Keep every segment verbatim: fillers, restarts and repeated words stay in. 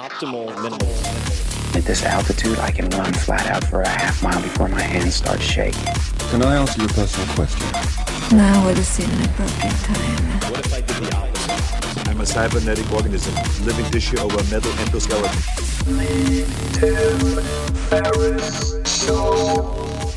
Optimal minimal. At this altitude, I can run flat out for a half mile before my hands start shaking. Can I answer your personal question? Now would seem an appropriate time. What if I did the opposite? I'm a cybernetic organism, living tissue over a metal endoskeleton. Tim Ferriss Show.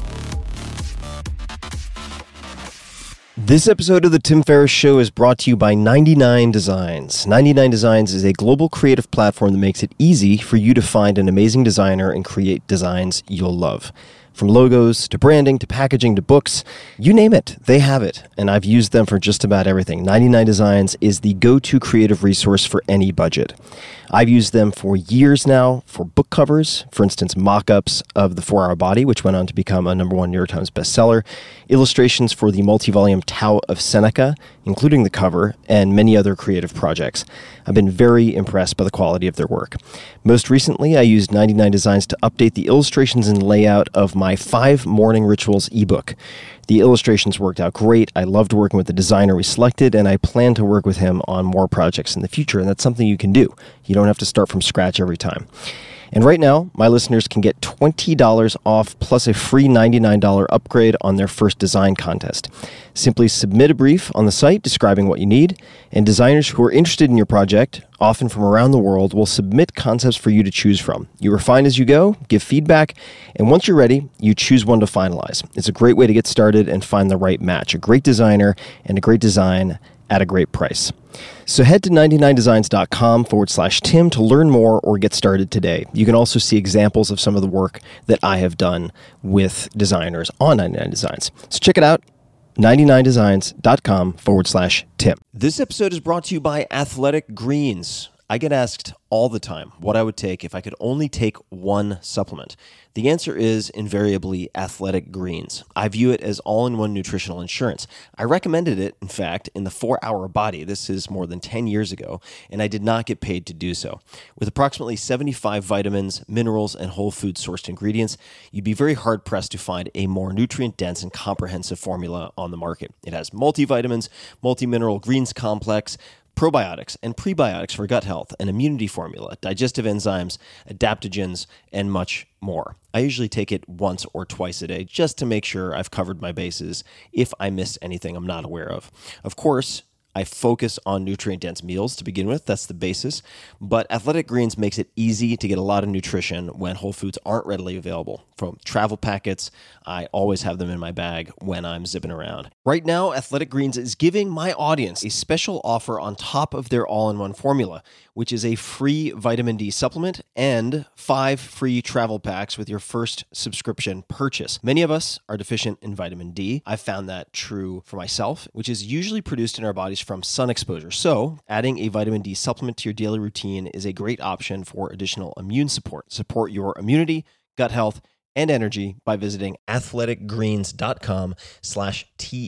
This episode of The Tim Ferriss Show is brought to you by ninety-nine Designs. ninety-nine Designs is a global creative platform that makes it easy for you to find an amazing designer and create designs you'll love. From logos, to branding, to packaging, to books, you name it, they have it. And I've used them for just about everything. ninety-nine Designs is the go-to creative resource for any budget. I've used them for years now for book covers, for instance, mock-ups of The four-Hour Body, which went on to become a number one New York Times bestseller, illustrations for the multi-volume Tao of Seneca, including the cover, and many other creative projects. I've been very impressed by the quality of their work. Most recently, I used ninety-nine Designs to update the illustrations and layout of my Five Morning Rituals ebook. The illustrations worked out great. I loved working with the designer we selected, and I plan to work with him on more projects in the future, and that's something you can do. You don't have to start from scratch every time. And right now, my listeners can get twenty dollars off plus a free ninety-nine dollars upgrade on their first design contest. Simply submit a brief on the site describing what you need, and designers who are interested in your project, often from around the world, will submit concepts for you to choose from. You refine as you go, give feedback, and once you're ready, you choose one to finalize. It's a great way to get started and find the right match, a great designer and a great design at a great price. So head to ninety-nine designs.com forward slash Tim to learn more or get started today. You can also see examples of some of the work that I have done with designers on ninety-nine Designs. So check it out, ninety-nine designs.com forward slash Tim. This episode is brought to you by Athletic Greens. I get asked all the time what I would take if I could only take one supplement. The answer is invariably Athletic Greens. I view it as all-in-one nutritional insurance. I recommended it, in fact, in the four-Hour Body. This is more than ten years ago, and I did not get paid to do so. With approximately seventy-five vitamins, minerals, and whole food-sourced ingredients, you'd be very hard-pressed to find a more nutrient-dense and comprehensive formula on the market. It has multivitamins, multi-mineral greens complex, probiotics and prebiotics for gut health, an immunity formula, digestive enzymes, adaptogens, and much more. I usually take it once or twice a day just to make sure I've covered my bases if I missed anything I'm not aware of. Of course, I focus on nutrient-dense meals to begin with. That's the basis. But Athletic Greens makes it easy to get a lot of nutrition when whole foods aren't readily available. From travel packets, I always have them in my bag when I'm zipping around. Right now, Athletic Greens is giving my audience a special offer on top of their all-in-one formula, which is a free vitamin D supplement and five free travel packs with your first subscription purchase. Many of us are deficient in vitamin D. I've found that true for myself, which is usually produced in our bodies from sun exposure. So adding a vitamin D supplement to your daily routine is a great option for additional immune support. Support your immunity, gut health, and energy by visiting athleticgreens.com slash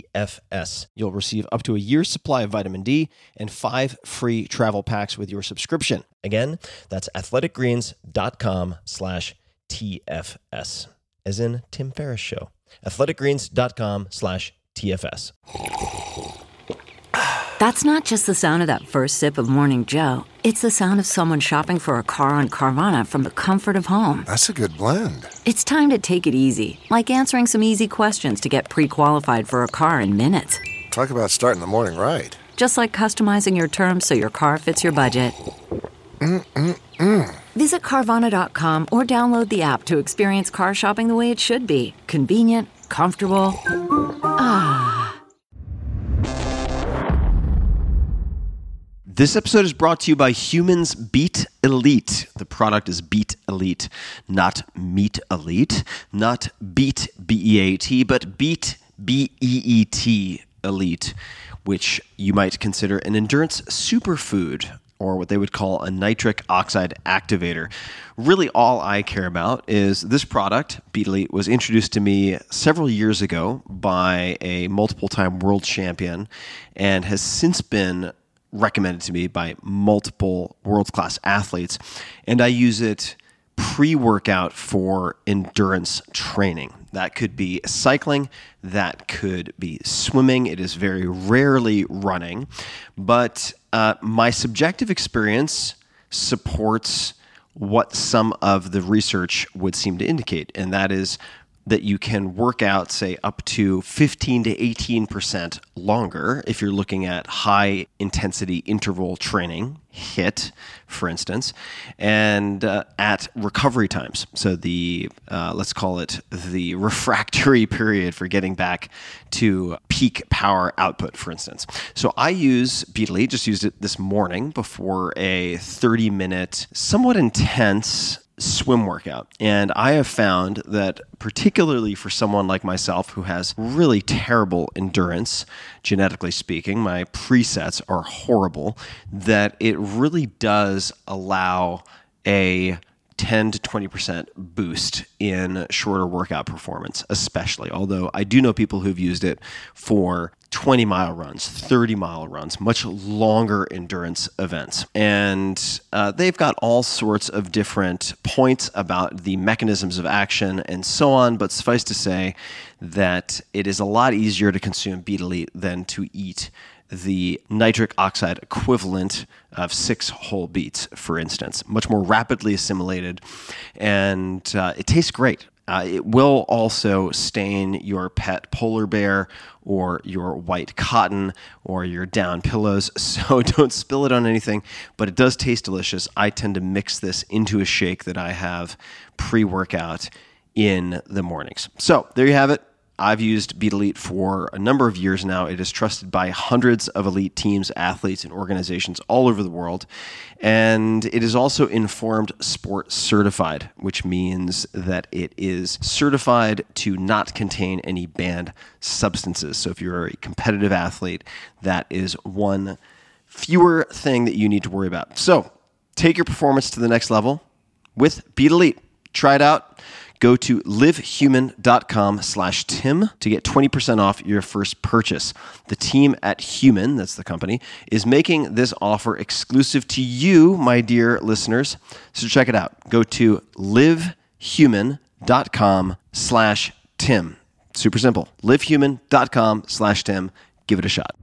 TFS. You'll receive up to a year's supply of vitamin D and five free travel packs with your subscription. Again, that's athleticgreens.com slash TFS, as in Tim Ferriss Show. athleticgreens.com slash TFS. That's not just the sound of that first sip of Morning Joe. It's the sound of someone shopping for a car on Carvana from the comfort of home. That's a good blend. It's time to take it easy, like answering some easy questions to get pre-qualified for a car in minutes. Talk about starting the morning right. Just like customizing your terms so your car fits your budget. Mm-mm-mm. Visit Carvana dot com or download the app to experience car shopping the way it should be. Convenient, comfortable. Ah. This episode is brought to you by Humans Beat Elite. The product is Beat Elite, not Meat Elite, not Beat, B E A T, but Beat, B E E T Elite, which you might consider an endurance superfood, or what they would call a nitric oxide activator. Really all I care about is this product. Beat Elite was introduced to me several years ago by a multiple-time world champion and has since been recommended to me by multiple world-class athletes, and I use it pre-workout for endurance training. That could be cycling, that could be swimming. It is very rarely running, but uh, my subjective experience supports what some of the research would seem to indicate, and that is that you can work out, say, up to fifteen to eighteen percent longer if you're looking at high intensity interval training, HIIT, for instance, and uh, at recovery times. So the, uh, let's call it the refractory period for getting back to peak power output, for instance. So I use Beat-Elite, just used it this morning before a thirty minute, somewhat intense swim workout. And I have found that particularly for someone like myself who has really terrible endurance, genetically speaking, my presets are horrible, that it really does allow a ten to twenty percent boost in shorter workout performance, especially. Although I do know people who've used it for twenty mile runs, thirty mile runs, much longer endurance events. And uh, they've got all sorts of different points about the mechanisms of action and so on. But suffice to say that it is a lot easier to consume Beat-Elite than to eat the nitric oxide equivalent of six whole beets, for instance. Much more rapidly assimilated, and uh, it tastes great. Uh, it will also stain your pet polar bear or your white cotton or your down pillows, so don't spill it on anything, but it does taste delicious. I tend to mix this into a shake that I have pre-workout in the mornings. So there you have it. I've used Beat-Elite for a number of years now. It is trusted by hundreds of elite teams, athletes, and organizations all over the world. And it is also Informed Sport certified, which means that it is certified to not contain any banned substances. So if you're a competitive athlete, that is one fewer thing that you need to worry about. So take your performance to the next level with Beat-Elite. Try it out. Go to livehuman.com slash Tim to get twenty percent off your first purchase. The team at Human, that's the company, is making this offer exclusive to you, my dear listeners. So check it out. Go to livehuman.com slash Tim. Super simple. livehuman.com slash Tim. Give it a shot.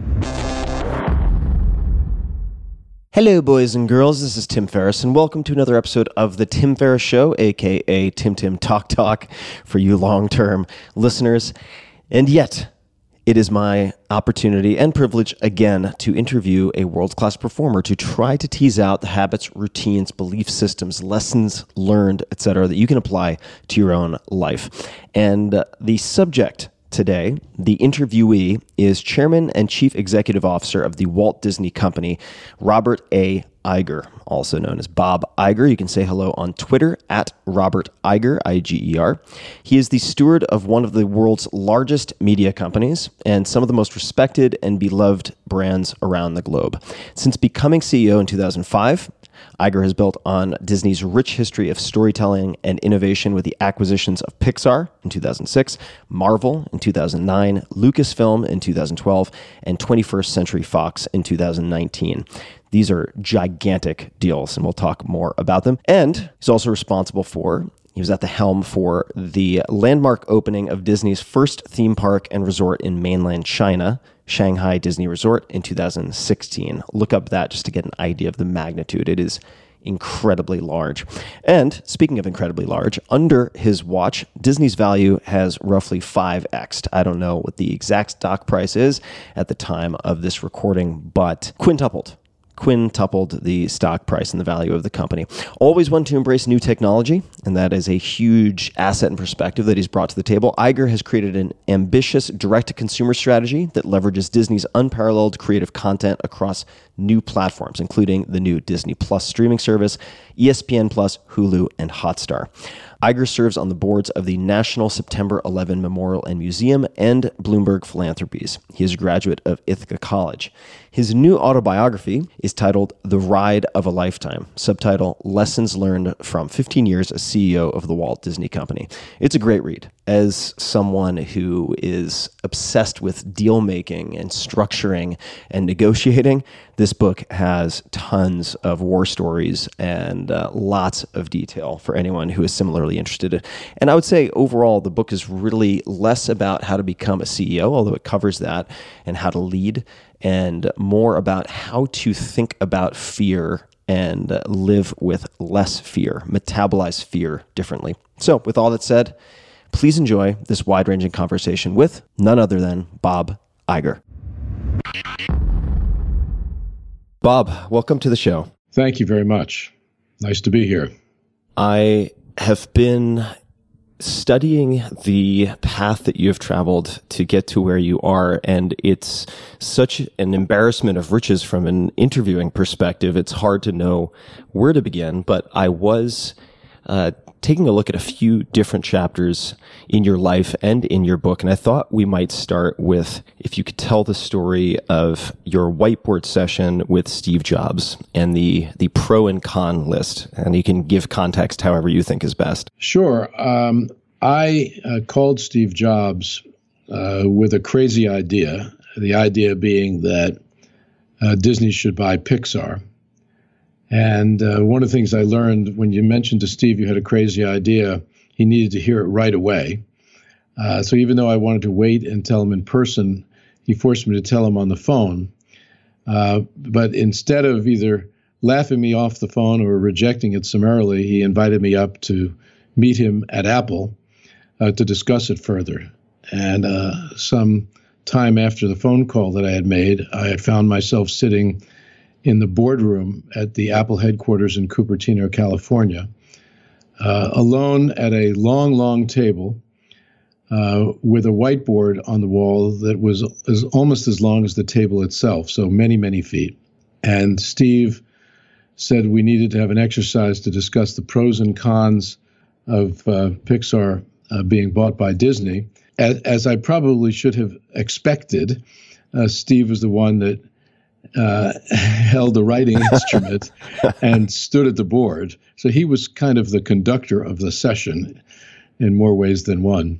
Hello, boys and girls. This is Tim Ferriss, and welcome to another episode of The Tim Ferriss Show, a k a. Tim Tim Talk Talk for you long-term listeners. And yet, it is my opportunity and privilege again to interview a world-class performer to try to tease out the habits, routines, belief systems, lessons learned, et cetera, that you can apply to your own life. And uh, the subject today, the interviewee, is Chairman and Chief Executive Officer of the Walt Disney Company, Robert A. Iger, also known as Bob Iger. You can say hello on Twitter at Robert Iger, I G E R. He is the steward of one of the world's largest media companies and some of the most respected and beloved brands around the globe. Since becoming C E O in two thousand five, Iger has built on Disney's rich history of storytelling and innovation with the acquisitions of Pixar in two thousand six, Marvel in two thousand nine, Lucasfilm in two thousand twelve, and twenty-first Century Fox in two thousand nineteen. These are gigantic deals, and we'll talk more about them. And he's also responsible for, he was at the helm for the landmark opening of Disney's first theme park and resort in mainland China, Shanghai Disney Resort, in two thousand sixteen. Look up that just to get an idea of the magnitude. It is incredibly large. And speaking of incredibly large, under his watch, Disney's value has roughly five X'd. I don't know what the exact stock price is at the time of this recording, but quintupled. quintupled the stock price and the value of the company. Always one to embrace new technology, and that is a huge asset and perspective that he's brought to the table. Iger has created an ambitious direct-to-consumer strategy that leverages Disney's unparalleled creative content across new platforms, including the new Disney Plus streaming service, E S P N Plus, Hulu, and Hotstar. Iger serves on the boards of the National September eleventh Memorial and Museum and Bloomberg Philanthropies. He is a graduate of Ithaca College. His new autobiography is titled The Ride of a Lifetime, subtitle Lessons Learned from fifteen years as C E O of the Walt Disney Company. It's a great read. As someone who is obsessed with deal making and structuring and negotiating, this book has tons of war stories and uh, lots of detail for anyone who is similarly interested. And I would say overall, the book is really less about how to become a C E O, although it covers that, and how to lead, and more about how to think about fear and uh, live with less fear, metabolize fear differently. So with all that said, please enjoy this wide-ranging conversation with none other than Bob Iger. Bob, welcome to the show. Thank you very much. Nice to be here. I have been studying the path that you have traveled to get to where you are, and it's such an embarrassment of riches from an interviewing perspective. It's hard to know where to begin, but I was uh, taking a look at a few different chapters in your life and in your book, and I thought we might start with if you could tell the story of your whiteboard session with Steve Jobs and the the pro and con list, and you can give context however you think is best. Sure. Um, I uh, called Steve Jobs uh, with a crazy idea, the idea being that uh, Disney should buy Pixar. And uh, one of the things I learned when you mentioned to Steve you had a crazy idea, he needed to hear it right away. Uh, so even though I wanted to wait and tell him in person, he forced me to tell him on the phone. Uh, but instead of either laughing me off the phone or rejecting it summarily, he invited me up to meet him at Apple uh, to discuss it further. And uh, some time after the phone call that I had made, I had found myself sitting in the boardroom at the Apple headquarters in Cupertino, California, uh, alone at a long, long table uh, with a whiteboard on the wall that was as, almost as long as the table itself, so many, many feet. And Steve said we needed to have an exercise to discuss the pros and cons of uh, Pixar uh, being bought by Disney. As, as I probably should have expected, uh, Steve was the one that Uh, held the writing instrument and stood at the board. So he was kind of the conductor of the session in more ways than one.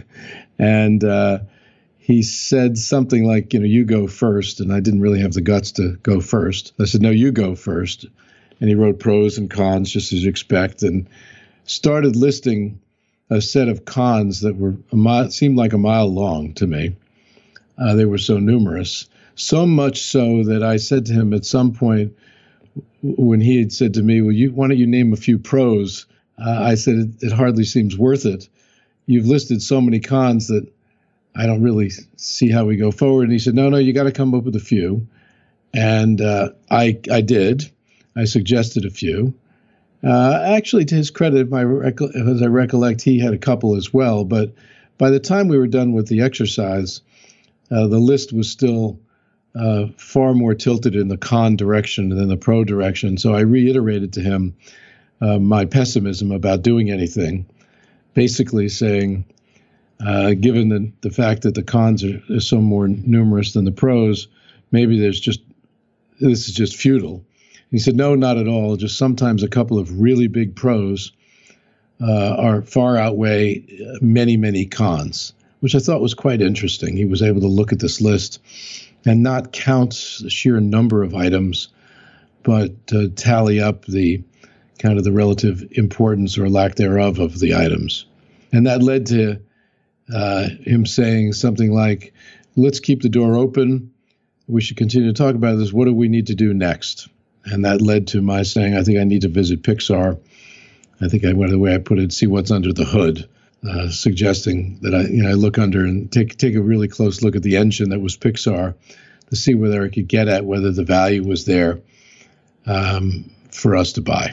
and uh, he said something like, you know, you go first. And I didn't really have the guts to go first. I said, no, you go first. And he wrote pros and cons, just as you expect, and started listing a set of cons that were a mile, seemed like a mile long to me. Uh, they were so numerous. So much so that I said to him at some point when he had said to me, well, you, why don't you name a few pros? Uh, I said, it, it hardly seems worth it. You've listed so many cons that I don't really see how we go forward. And he said, no, no, you got to come up with a few. And uh, I, I did. I suggested a few. Uh, actually, to his credit, my recol- as I recollect, he had a couple as well. But by the time we were done with the exercise, uh, the list was still Uh, far more tilted in the con direction than the pro direction. So I reiterated to him uh, my pessimism about doing anything, basically saying, uh, given the, the fact that the cons are, are so more numerous than the pros, maybe there's just, this is just futile. And he said, no, not at all. Just sometimes a couple of really big pros uh, are far outweigh many, many cons, which I thought was quite interesting. He was able to look at this list and not count the sheer number of items, but uh, tally up the kind of the relative importance or lack thereof of the items. And that led to uh, him saying something like, let's keep the door open. We should continue to talk about this. What do we need to do next? And that led to my saying, I think I need to visit Pixar. I think I went the way I put it, see what's under the hood. Uh, suggesting that I, you know, I look under and take take a really close look at the engine that was Pixar to see whether I could get at whether the value was there um, for us to buy.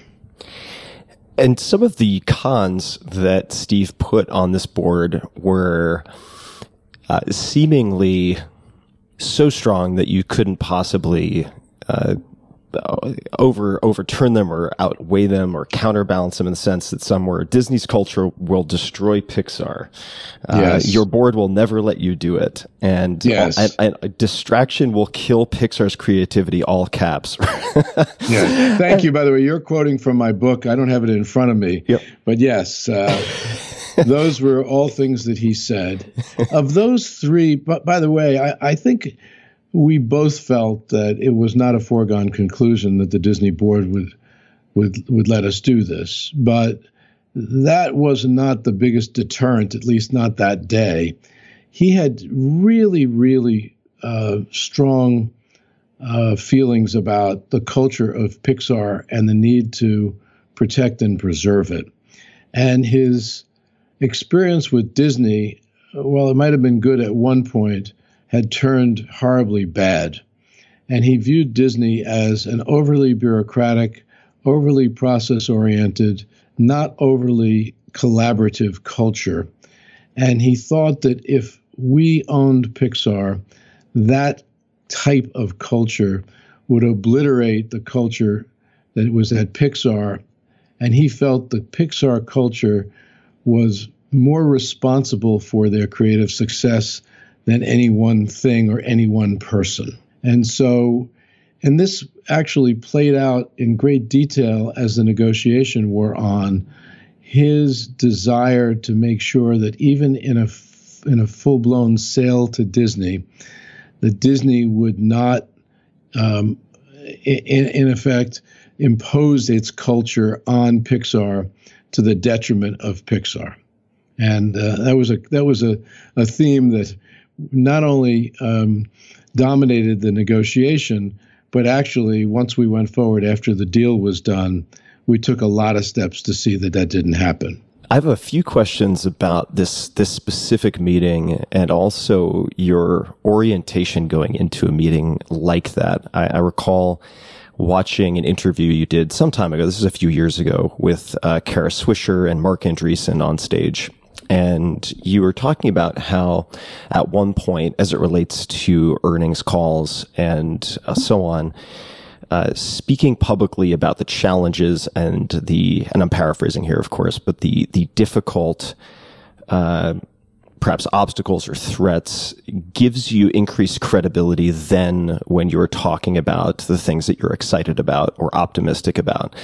And some of the cons that Steve put on this board were uh, seemingly so strong that you couldn't possibly uh, over overturn them or outweigh them or counterbalance them, in the sense that some were Disney's culture will destroy Pixar. Uh, yes. Your board will never let you do it. And, yes. and, and distraction will kill Pixar's creativity, all caps. Yeah. Thank you. By the way, you're quoting from my book. I don't have it in front of me. Yep. But yes, uh, those were all things that he said. Of those three, but by the way, I, I think we both felt that it was not a foregone conclusion that the Disney board would would would let us do this. But that was not the biggest deterrent, at least not that day. He had really, really uh, strong uh, feelings about the culture of Pixar and the need to protect and preserve it. And his experience with Disney, while it might have been good at one point, had turned horribly bad. And he viewed Disney as an overly bureaucratic, overly process-oriented, not overly collaborative culture. And he thought that if we owned Pixar, that type of culture would obliterate the culture that was at Pixar. And he felt the Pixar culture was more responsible for their creative success than any one thing or any one person. And so, and this actually played out in great detail as the negotiation wore on, his desire to make sure that even in a in a full-blown sale to Disney, that Disney would not, um, in, in effect, impose its culture on Pixar to the detriment of Pixar. And uh, that was a that was a, a theme that not only um, dominated the negotiation, but actually, once we went forward after the deal was done, we took a lot of steps to see that that didn't happen. I have a few questions about this this specific meeting and also your orientation going into a meeting like that. I, I recall watching an interview you did some time ago. This is a few years ago with uh, Kara Swisher and Mark Andreessen on stage. And you were talking about how at one point, as it relates to earnings calls and uh, so on, uh, speaking publicly about the challenges and the, and I'm paraphrasing here, of course, but the, the difficult, uh, perhaps obstacles or threats gives you increased credibility than when you're talking about the things that you're excited about or optimistic about.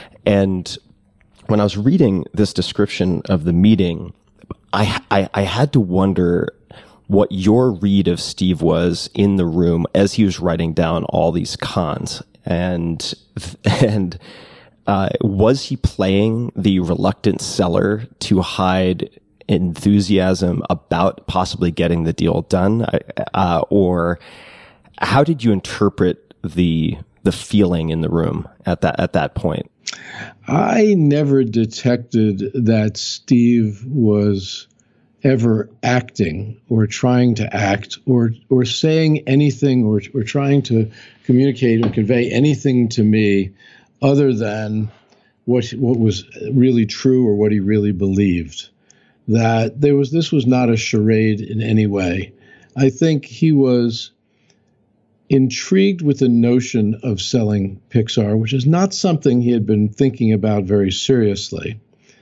And when I was reading this description of the meeting, I, I, I had to wonder what your read of Steve was in the room as he was writing down all these cons. And, and, uh, was he playing the reluctant seller to hide enthusiasm about possibly getting the deal done? Uh, or how did you interpret the, the feeling in the room at that, at that point? I never detected that Steve was ever acting or trying to act or or saying anything or, or trying to communicate or convey anything to me other than what what was really true or what he really believed. That there was this was not a charade in any way. I think he was intrigued with the notion of selling Pixar, which is not something he had been thinking about very seriously.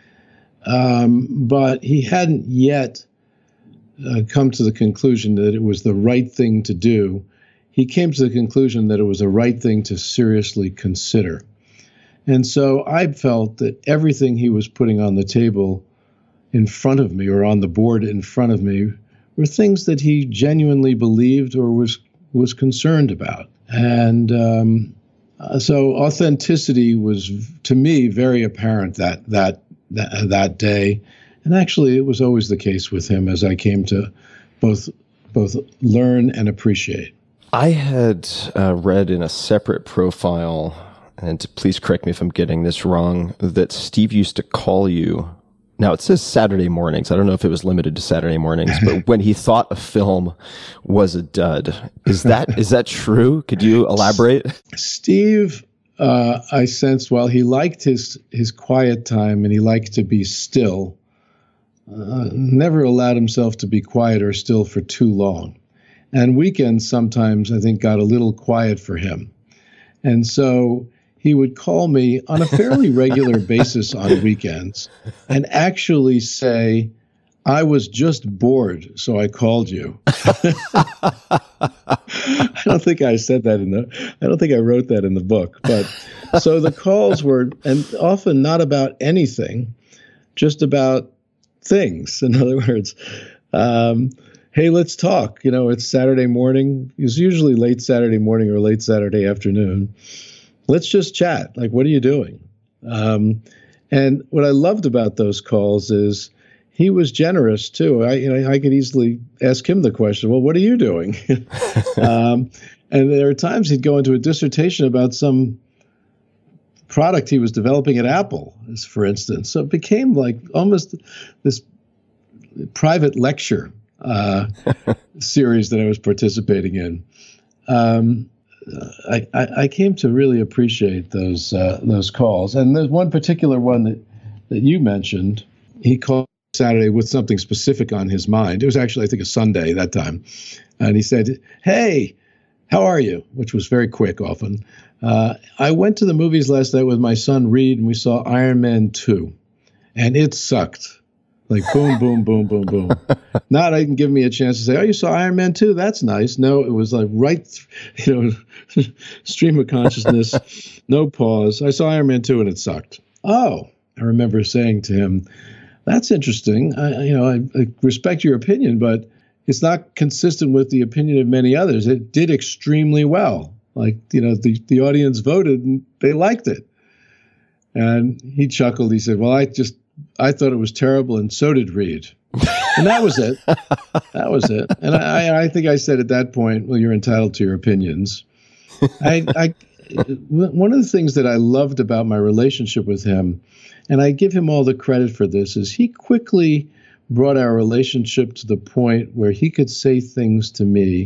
Um, but he hadn't yet uh, come to the conclusion that it was the right thing to do. He came to the conclusion that it was the right thing to seriously consider. And so I felt that everything he was putting on the table in front of me or on the board in front of me were things that he genuinely believed or was was concerned about. And um, uh, so authenticity was, to me, very apparent that, that that that day. And actually, it was always the case with him, as I came to both both learn and appreciate. I had uh, read in a separate profile, and please correct me if I'm getting this wrong, that Steve used to call you. Now, it says Saturday mornings. I don't know if it was limited to Saturday mornings, but when he thought a film was a dud. Is that is that true? Could you elaborate? Steve, uh, I sensed, while he liked his, his quiet time and he liked to be still, uh, never allowed himself to be quiet or still for too long. And weekends sometimes, I think, got a little quiet for him. And so he would call me on a fairly regular basis on weekends and actually say, I was just bored, so I called you. I don't think I said that in the, I don't think I wrote that in the book. But so the calls were, and often not about anything, just about things. In other words, um, hey, let's talk. You know, it's Saturday morning. It's usually late Saturday morning or late Saturday afternoon. Let's just chat. Like, what are you doing? Um, and what I loved about those calls is he was generous too. I, you know, I could easily ask him the question, well, what are you doing? um, And there are times he'd go into a dissertation about some product he was developing at Apple, for instance. So it became like almost this private lecture uh, series that I was participating in. Um, I, I, I came to really appreciate those uh, those calls. And there's one particular one that, that you mentioned. He called Saturday with something specific on his mind. It was actually, I think, a Sunday that time. And he said, "Hey, how are you?" Which was very quick often. Uh, I went to the movies last night with my son Reed, and we saw Iron Man two. And it sucked. Like boom, boom, boom, boom, boom. Not even give me a chance to say, "Oh, you saw Iron Man two? That's nice." No, it was like right, th- you know, stream of consciousness, no pause. I saw Iron Man two and it sucked. Oh, I remember saying to him, "That's interesting. I, you know, I, I respect your opinion, but it's not consistent with the opinion of many others. It did extremely well. Like, you know, the, the audience voted and they liked it." And he chuckled. He said, "Well, I just, I thought it was terrible, and so did Reed." And that was it. That was it. And I, I think I said at that point, "Well, you're entitled to your opinions." I, I, one of the things that I loved about my relationship with him, and I give him all the credit for this, is he quickly brought our relationship to the point where he could say things to me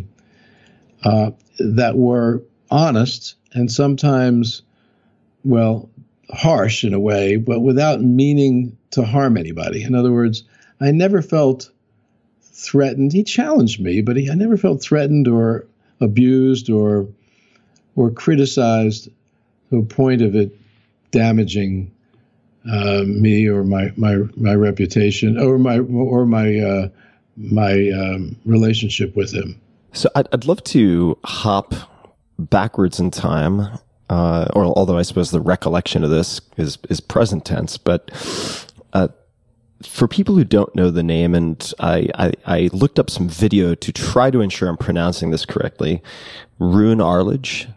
uh, that were honest and sometimes, well, harsh in a way, but without meaning to harm anybody. In other words, I never felt threatened. He challenged me, but he, I never felt threatened or abused or or criticized to a point of it damaging uh, me or my my my reputation or my or my uh, my um, relationship with him. So I'd, I'd love to hop backwards in time, uh, or although I suppose the recollection of this is is present tense, but uh, for people who don't know the name, and I, I, I looked up some video to try to ensure I'm pronouncing this correctly, Roone Arledge.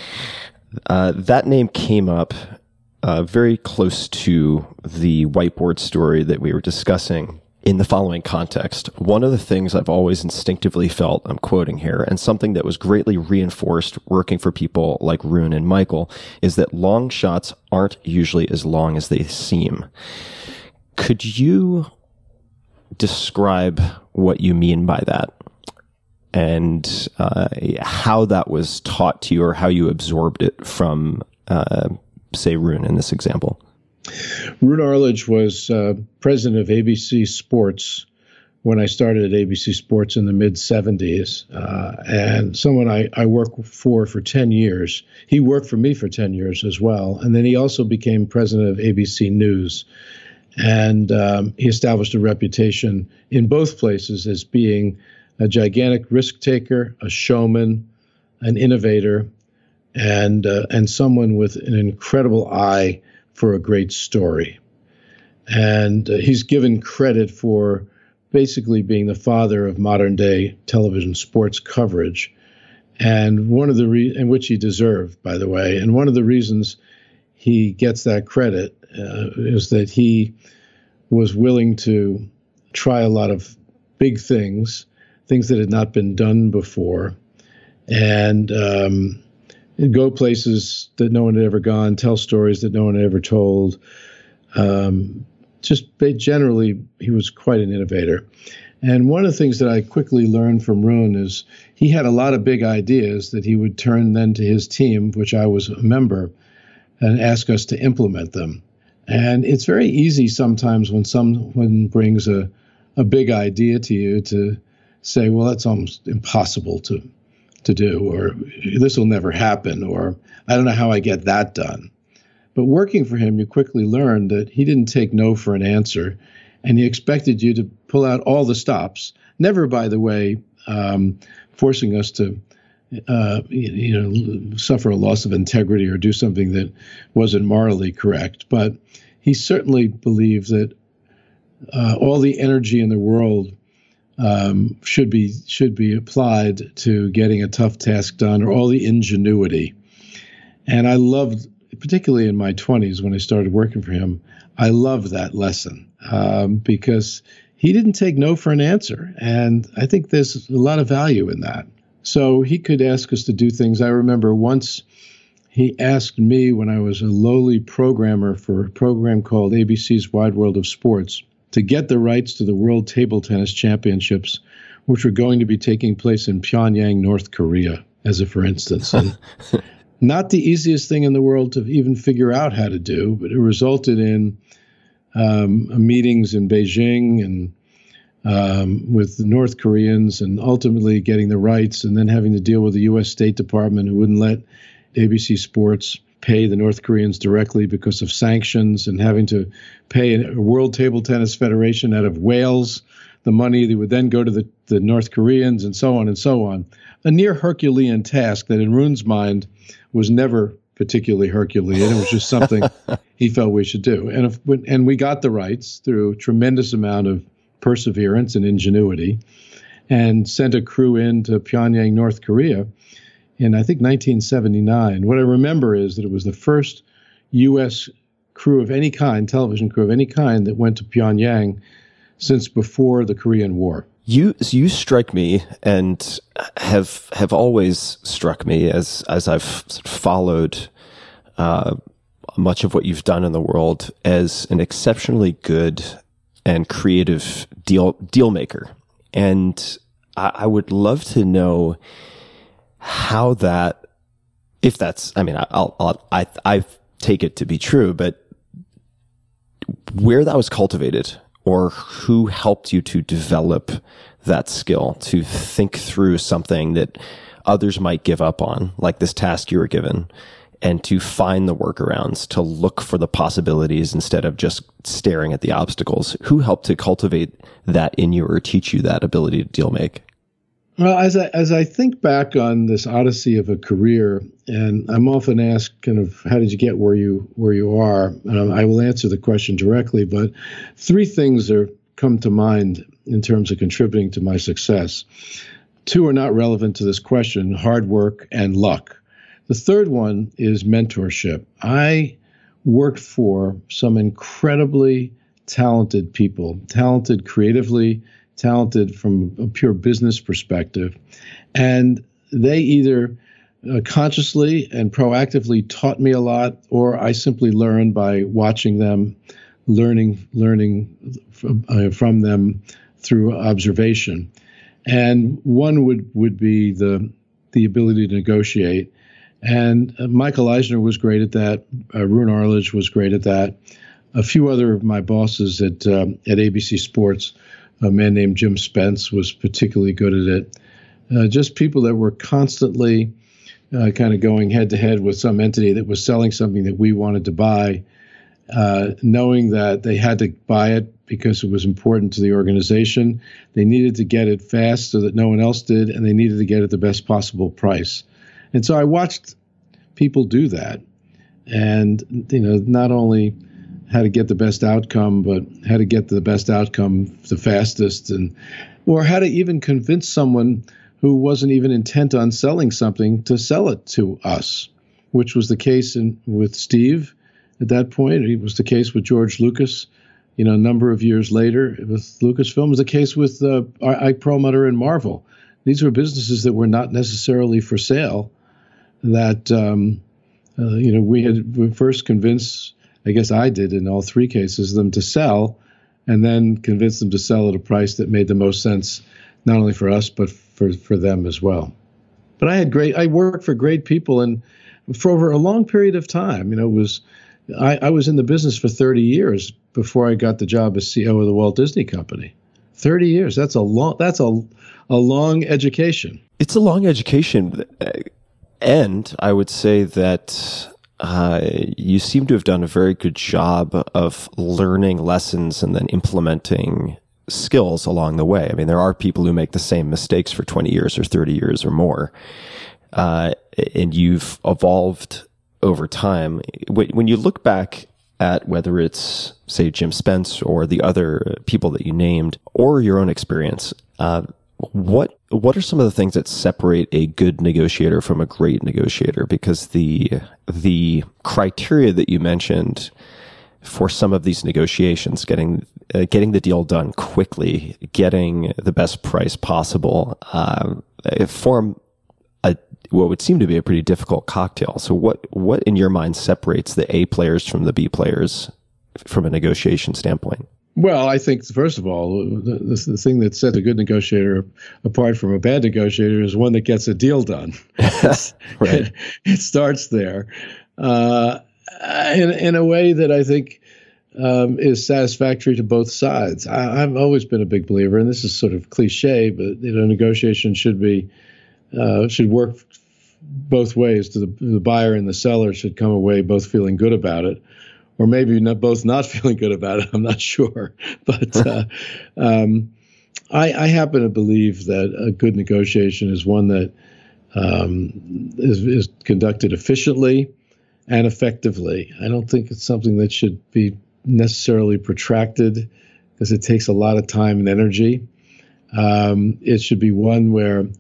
Uh, that name came up uh, very close to the whiteboard story that we were discussing in the following context. One of the things I've always instinctively felt, I'm quoting here, and something that was greatly reinforced working for people like Roone and Michael, is that long shots aren't usually as long as they seem. Could you describe what you mean by that, and uh, how that was taught to you, or how you absorbed it from, uh, say, Roone in this example? Roone Arledge was uh, president of A B C Sports when I started at A B C Sports in the mid seventies, uh, and someone I, I worked for for ten years. He worked for me for ten years as well, and then he also became president of A B C News. And um, he established a reputation in both places as being a gigantic risk taker, a showman, an innovator, and uh, and someone with an incredible eye for a great story. And uh, he's given credit for basically being the father of modern day television sports coverage. And one of the re- in which he deserved, by the way, and one of the reasons he gets that credit uh, is that he was willing to try a lot of big things, things that had not been done before, and um, go places that no one had ever gone, tell stories that no one had ever told. Um, just generally, he was quite an innovator. And one of the things that I quickly learned from Roone is he had a lot of big ideas that he would turn then to his team, of which I was a member, and ask us to implement them. And it's very easy sometimes when someone brings a, a big idea to you to say, well, that's almost impossible to to do, or this will never happen, or I don't know how I get that done. But working for him, you quickly learned that he didn't take no for an answer, and he expected you to pull out all the stops, never, by the way, um, forcing us to Uh, you know, suffer a loss of integrity or do something that wasn't morally correct. But he certainly believed that uh, all the energy in the world um, should be should be applied to getting a tough task done, or all the ingenuity. And I loved, particularly in my twenties when I started working for him, I loved that lesson um, because he didn't take no for an answer. And I think there's a lot of value in that. So he could ask us to do things. I remember once he asked me when I was a lowly programmer for a program called A B C's Wide World of Sports to get the rights to the World Table Tennis Championships, which were going to be taking place in Pyongyang, North Korea, as a for instance. And not the easiest thing in the world to even figure out how to do, but it resulted in um, meetings in Beijing and um, with the North Koreans, and ultimately getting the rights, and then having to deal with the U S State Department, who wouldn't let A B C Sports pay the North Koreans directly because of sanctions, and having to pay a World Table Tennis Federation out of Wales the money that would then go to the, the North Koreans, and so on and so on. A near Herculean task that in Rune's mind was never particularly Herculean. It was just something he felt we should do. And if, and we got the rights through a tremendous amount of perseverance and ingenuity, and sent a crew into Pyongyang, North Korea in, I think, nineteen seventy-nine. What I remember is that it was the first U S crew of any kind, television crew of any kind, that went to Pyongyang since before the Korean War. You you strike me, and have have always struck me as as I've followed uh, much of what you've done in the world, as an exceptionally good and creative deal deal maker. And I, I would love to know how that, if that's, I mean, I'll, I'll I I take it to be true, but where that was cultivated, or who helped you to develop that skill to think through something that others might give up on, like this task you were given, and to find the workarounds, to look for the possibilities instead of just staring at the obstacles. Who helped to cultivate that in you, or teach you that ability to deal make? Well, as I, as I think back on this odyssey of a career, and I'm often asked, kind of, how did you get where you where you are? Um, I will answer the question directly, but three things are come to mind in terms of contributing to my success. Two are not relevant to this question: hard work and luck. The third one is mentorship. I worked for some incredibly talented people, talented creatively, talented from a pure business perspective. And they either uh, consciously and proactively taught me a lot, or I simply learned by watching them, learning, learning from, uh, from them through observation. And one would, would be the, the ability to negotiate. And uh, Michael Eisner was great at that. Uh, Rune Arledge was great at that. A few other of my bosses at uh, at A B C Sports, a man named Jim Spence, was particularly good at it. Uh, just people that were constantly uh, kind of going head to head with some entity that was selling something that we wanted to buy, uh, knowing that they had to buy it because it was important to the organization. They needed to get it fast so that no one else did, and they needed to get it the best possible price. And so I watched people do that, and, you know, not only how to get the best outcome, but how to get the best outcome the fastest, and or how to even convince someone who wasn't even intent on selling something to sell it to us, which was the case in, with Steve at that point. It was the case with George Lucas, you know, a number of years later with Lucasfilm. It was the case with uh, Ike Perlmutter and Marvel. These were businesses that were not necessarily for sale, that, um, uh, you know, we had we first convinced, I guess I did in all three cases, them to sell, and then convince them to sell at a price that made the most sense, not only for us, but for, for them as well. But I had great, I worked for great people, and for over a long period of time. You know, it was, I, I was in the business for thirty years before I got the job as C E O of the Walt Disney Company. thirty years, that's a long, that's a, a long education. It's a long education. And I would say that uh, you seem to have done a very good job of learning lessons and then implementing skills along the way. I mean, there are people who make the same mistakes for twenty years or thirty years or more. Uh, and you've evolved over time. When you look back at whether it's, say, Jim Spence or the other people that you named, or your own experience, uh, What what are some of the things that separate a good negotiator from a great negotiator? Because the the criteria that you mentioned for some of these negotiations, getting uh, getting the deal done quickly, getting the best price possible, uh, form a what would seem to be a pretty difficult cocktail. So what what in your mind separates the A players from the B players from a negotiation standpoint? Well, I think, first of all, the, the, the thing that sets a good negotiator apart from a bad negotiator is one that gets a deal done. Right. it, it starts there uh, in, in a way that I think um, is satisfactory to both sides. I, I've always been a big believer, and this is sort of cliche, but you know, negotiation should be uh, should work both ways. To the, the buyer and the seller should come away both feeling good about it. Or maybe not, both not feeling good about it. I'm not sure. But uh, um, I, I happen to believe that a good negotiation is one that um, is, is conducted efficiently and effectively. I don't think it's something that should be necessarily protracted because it takes a lot of time and energy. Um, it should be one where uh,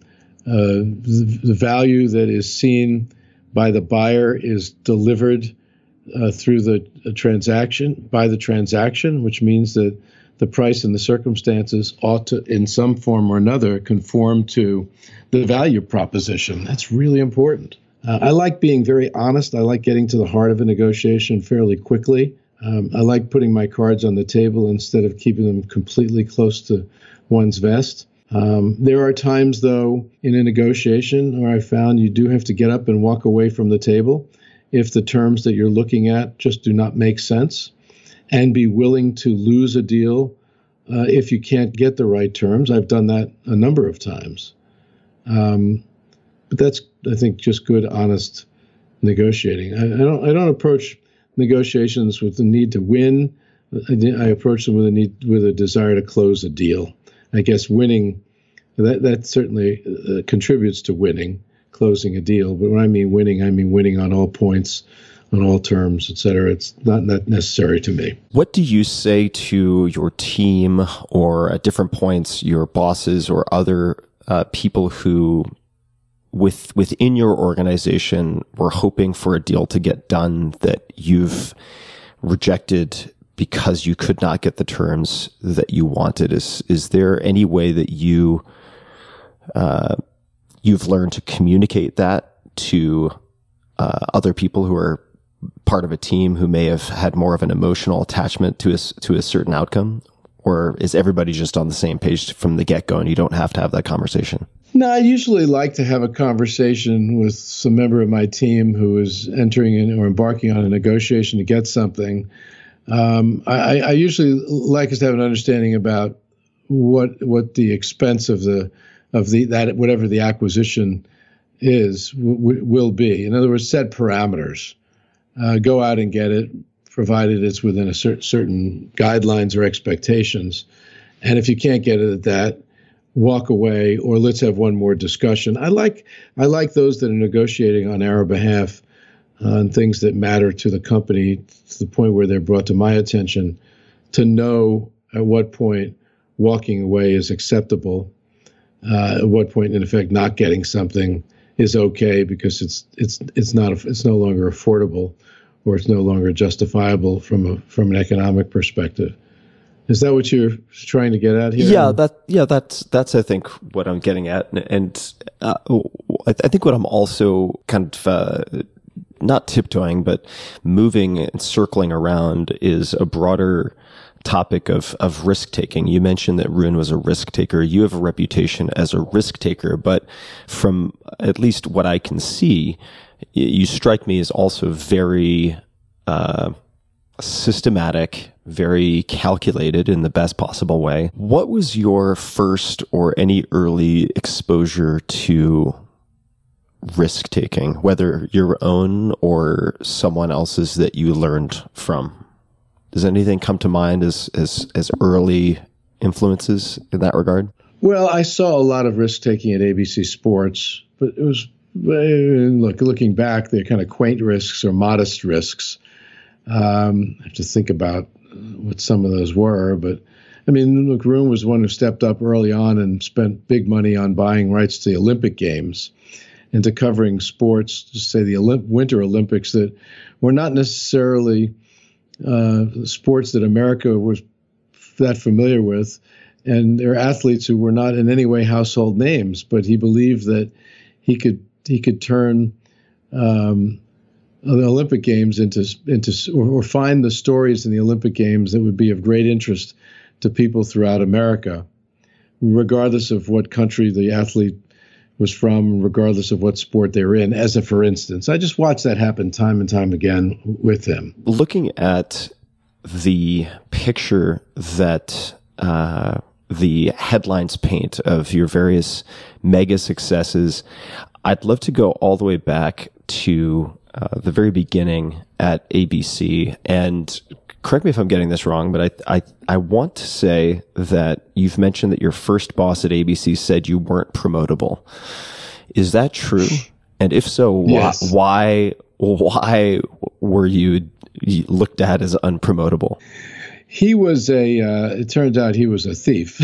the, the value that is seen by the buyer is delivered Uh, through the uh, transaction, by the transaction, which means that the price and the circumstances ought to, in some form or another, conform to the value proposition. That's really important. Uh, I like being very honest. I like getting to the heart of a negotiation fairly quickly. Um, I like putting my cards on the table instead of keeping them completely close to one's vest. Um, there are times, though, in a negotiation where I found you do have to get up and walk away from the table if the terms that you're looking at just do not make sense, and be willing to lose a deal uh, if you can't get the right terms. I've done that a number of times. Um, but that's, I think, just good, honest negotiating. I, I don't I don't approach negotiations with the need to win. I, I approach them with a need, with a desire to close a deal. I guess winning, that, that certainly uh, contributes to winning, closing a deal. But when I mean winning, I mean winning on all points, on all terms, et cetera. It's not that necessary to me. What do you say to your team, or at different points, your bosses or other uh, people who with within your organization were hoping for a deal to get done that you've rejected because you could not get the terms that you wanted? Is, is there any way that you, uh, you've learned to communicate that to uh, other people who are part of a team who may have had more of an emotional attachment to a, to a certain outcome? Or is everybody just on the same page from the get-go and you don't have to have that conversation? No, I usually like to have a conversation with some member of my team who is entering in or embarking on a negotiation to get something. Um, I, I usually like us to have an understanding about what what the expense of the of the that whatever the acquisition is w- will be. In other words, set parameters. Uh, go out and get it, provided it's within a cer- certain guidelines or expectations. And if you can't get it at that, walk away, or let's have one more discussion. I like I like those that are negotiating on our behalf on things that matter to the company, to the point where they're brought to my attention, to know at what point walking away is acceptable. Uh, at what point, in effect, not getting something is okay because it's it's it's not it's no longer affordable, or it's no longer justifiable from a from an economic perspective. Is that what you're trying to get at here? Yeah, that yeah that's that's I think what I'm getting at, and, and uh, I, I think what I'm also kind of uh, not tiptoeing, but moving and circling around is a broader topic of, of risk taking. You mentioned that Rune was a risk taker. You have a reputation as a risk taker, but from at least what I can see, you strike me as also very, uh, systematic, very calculated in the best possible way. What was your first or any early exposure to risk taking, whether your own or someone else's that you learned from? Does anything come to mind as, as, as early influences in that regard? Well, I saw a lot of risk taking at A B C Sports, but it was, look, looking back, they're kind of quaint risks or modest risks. Um, I have to think about what some of those were, but I mean, look, Rune was one who stepped up early on and spent big money on buying rights to the Olympic Games and to covering sports, to say the Olymp- Winter Olympics that were not necessarily uh, sports that America was that familiar with. And there are athletes who were not in any way household names, but he believed that he could he could turn um, the Olympic Games into into or, or find the stories in the Olympic Games that would be of great interest to people throughout America, regardless of what country the athlete was from, regardless of what sport they were in. As a for instance, I just watched that happen time and time again with him. Looking at the picture that uh, the headlines paint of your various mega successes, I'd love to go all the way back to uh, the very beginning at A B C. And correct me if I'm getting this wrong, but I, I I want to say that you've mentioned that your first boss at A B C said you weren't promotable. Is that true? And if so, Yes. why why were you looked at as unpromotable? He was a, uh, it turned out he was a thief.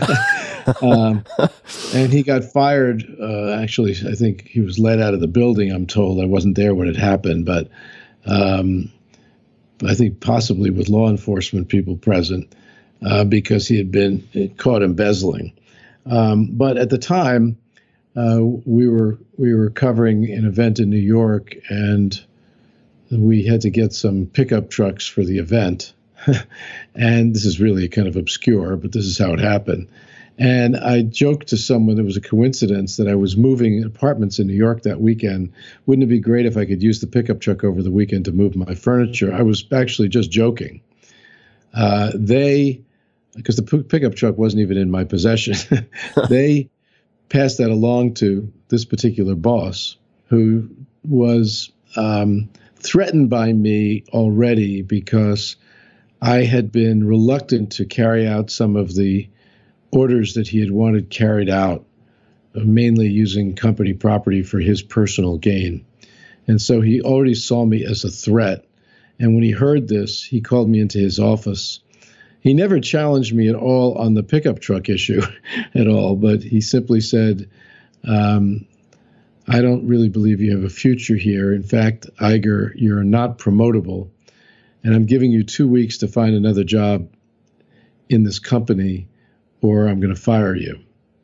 um, and he got fired. Uh, actually, I think he was let out of the building, I'm told. I wasn't there when it happened, but um, I think possibly with law enforcement people present uh, because he had been caught embezzling. Um, but at the time, uh, we were we were covering an event in New York, and we had to get some pickup trucks for the event. And this is really kind of obscure, but this is how it happened. And I joked to someone, it was a coincidence, that I was moving apartments in New York that weekend. Wouldn't it be great if I could use the pickup truck over the weekend to move my furniture? I was actually just joking. Uh, they, because the p- pickup truck wasn't even in my possession, they passed that along to this particular boss who was um, threatened by me already because I had been reluctant to carry out some of the orders that he had wanted carried out, uh, mainly using company property for his personal gain. And so he already saw me as a threat. And when he heard this, he called me into his office. He never challenged me at all on the pickup truck issue at all, but he simply said, um, I don't really believe you have a future here. In fact, Iger, you're not promotable. And I'm giving you two weeks to find another job in this company, or I'm going to fire you.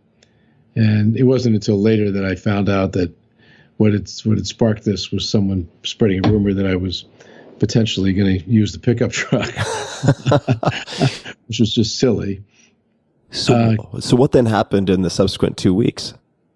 And it wasn't until later that I found out that what had, what had sparked this was someone spreading a rumor that I was potentially going to use the pickup truck, which was just silly. So, uh, so what then happened in the subsequent two weeks?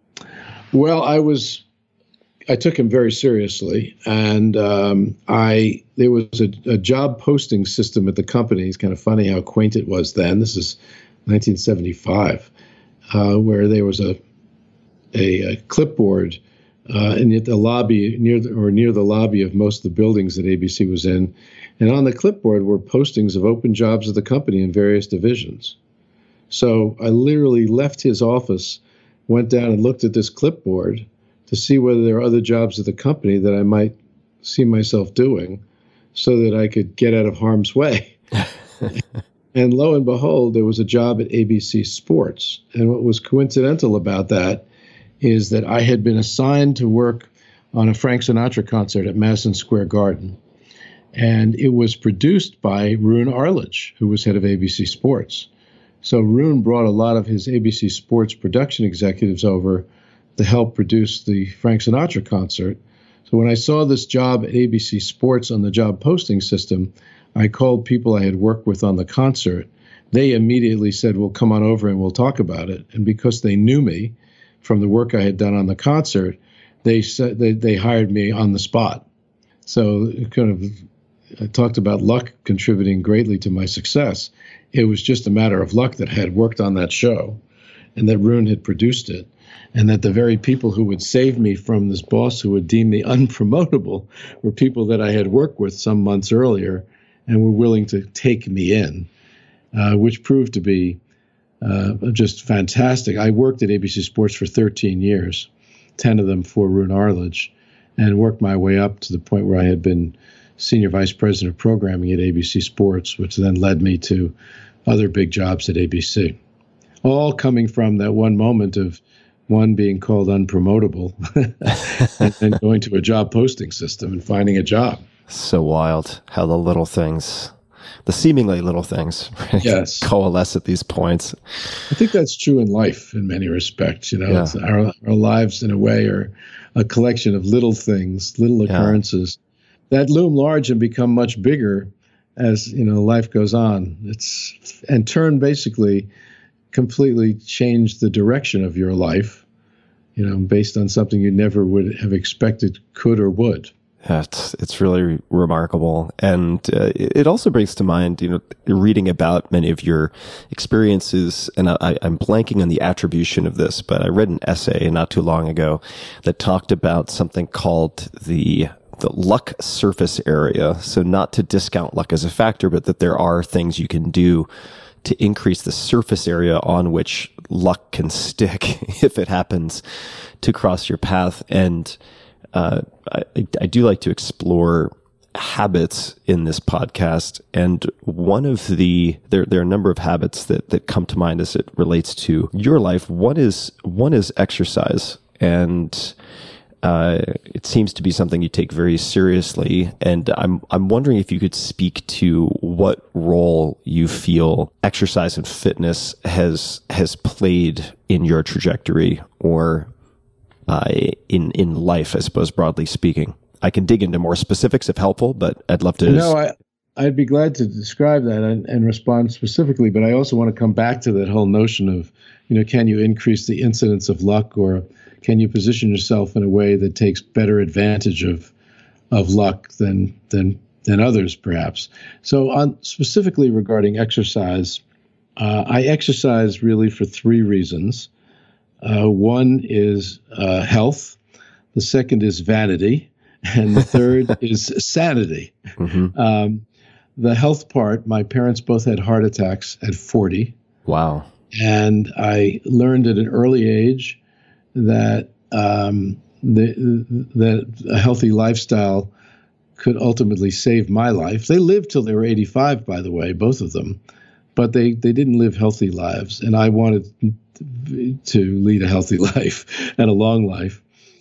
Well, I was, I took him very seriously, and um, I there was a, a job posting system at the company. It's kind of funny how quaint it was then. This is nineteen seventy-five, uh, where there was a a, a clipboard uh, in the lobby near the, or near the lobby of most of the buildings that A B C was in, and on the clipboard were postings of open jobs at the company in various divisions. So I literally left his office, went down and looked at this clipboard to see whether there are other jobs at the company that I might see myself doing so that I could get out of harm's way. And lo and behold, there was a job at A B C Sports. And what was coincidental about that is that I had been assigned to work on a Frank Sinatra concert at Madison Square Garden. And it was produced by Roone Arledge, who was head of A B C Sports. So Roone brought a lot of his A B C Sports production executives over to help produce the Frank Sinatra concert. So when I saw this job at A B C Sports on the job posting system, I called people I had worked with on the concert. They immediately said, well, come on over and we'll talk about it. And because they knew me from the work I had done on the concert, they said they, they hired me on the spot. So it kind of, I talked about luck contributing greatly to my success. It was just a matter of luck that I had worked on that show and that Roone had produced it, and that the very people who would save me from this boss who would deem me unpromotable were people that I had worked with some months earlier and were willing to take me in, uh, which proved to be uh, just fantastic. I worked at A B C Sports for thirteen years, ten of them for Roone Arledge, and worked my way up to the point where I had been senior vice president of programming at A B C Sports, which then led me to other big jobs at A B C, all coming from that one moment of one being called unpromotable and then going to a job posting system and finding a job. So wild how the little things the seemingly little things, right? Yes. Coalesce at these points. I think that's true in life in many respects. You know, Yeah. it's our, our lives in a way are a collection of little things, little occurrences that loom large and become much bigger as, you know, life goes on. It's and turn basically completely change the direction of your life, you know, based on something you never would have expected could or would. Yeah, it's, it's really remarkable. And uh, it also brings to mind, you know, reading about many of your experiences, and I, I'm blanking on the attribution of this, but I read an essay not too long ago that talked about something called the the luck surface area. So not to discount luck as a factor, but that there are things you can do to increase the surface area on which luck can stick if it happens to cross your path. And uh, I, I do like to explore habits in this podcast. And one of the, there, there are a number of habits that, that come to mind as it relates to your life. One is, one is exercise. And Uh, it seems to be something you take very seriously, and I'm I'm wondering if you could speak to what role you feel exercise and fitness has has played in your trajectory, or uh, in in life, I suppose, broadly speaking. I can dig into more specifics if helpful, but I'd love to. No, I I'd be glad to describe that and, and respond specifically, but I also want to come back to that whole notion of, you know, can you increase the incidence of luck, or can you position yourself in a way that takes better advantage of of luck than than than others, perhaps? So, on specifically regarding exercise, uh, I exercise really for three reasons. Uh, one is uh, health, the second is vanity, and the third is sanity. Mm-hmm. Um, the health part, my parents both had heart attacks at forty. Wow. And I learned at an early age that um, the, that a healthy lifestyle could ultimately save my life. They lived till they were eighty-five, by the way, both of them, but they, they didn't live healthy lives. And I wanted to lead a healthy life and a long life.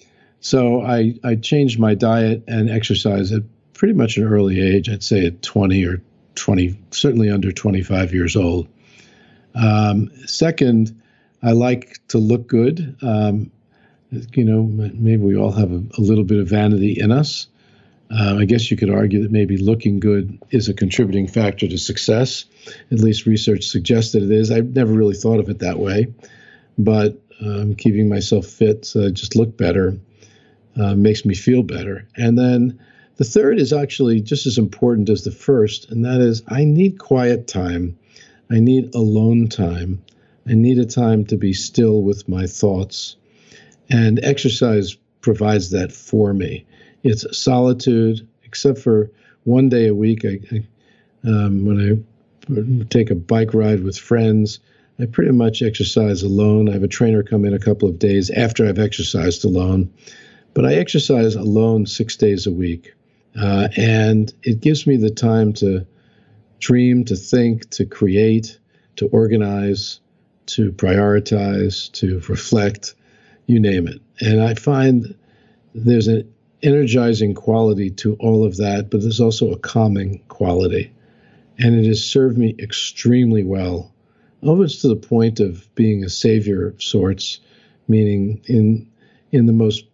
So I, I changed my diet and exercise at pretty much an early age. I'd say at twenty or twenty, certainly under twenty-five years old. Um, second, I like to look good. Um, you know, maybe we all have a, a little bit of vanity in us. Uh, I guess you could argue that maybe looking good is a contributing factor to success. At least research suggests that it is. I've never really thought of it that way. But um, keeping myself fit so I just look better uh, makes me feel better. And then the third is actually just as important as the first, and that is I need quiet time. I need alone time. I need a time to be still with my thoughts. And exercise provides that for me. It's solitude, except for one day a week. I, I, um, when I take a bike ride with friends, I pretty much exercise alone. I have a trainer come in a couple of days after I've exercised alone. But I exercise alone six days a week. Uh, and it gives me the time to dream, to think, to create, to organize, to prioritize, to reflect, you name it. And I find there's an energizing quality to all of that, but there's also a calming quality. And it has served me extremely well, almost to the point of being a savior of sorts, meaning in in the most,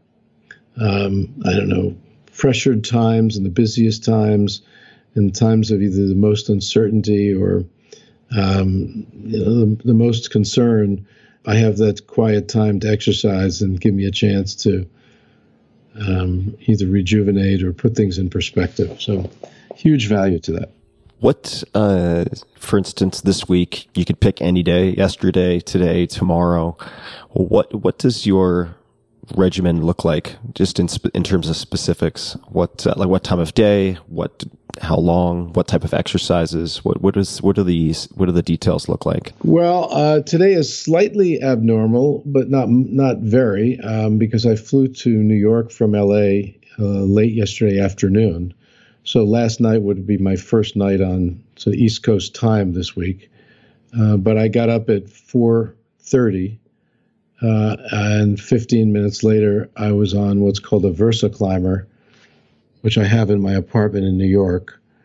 um, I don't know, pressured times and the busiest times, in times of either the most uncertainty or um, you know, the, the most concern, I have that quiet time to exercise and give me a chance to um, either rejuvenate or put things in perspective. So huge value to that. What, uh, for instance, this week, you could pick any day, yesterday, today, tomorrow. What, what does your regimen look like, just in sp- in terms of specifics? What, uh, like what time of day, what, how long, what type of exercises, what, what is, what are these, what do the details look like? Well, uh, today is slightly abnormal, but not, not very, um, because I flew to New York from L A, uh, late yesterday afternoon. So last night would be my first night on so East Coast time this week. Uh, but I got up at four thirty, uh, and fifteen minutes later, I was on what's called a Versa Climber, which I have in my apartment in New York.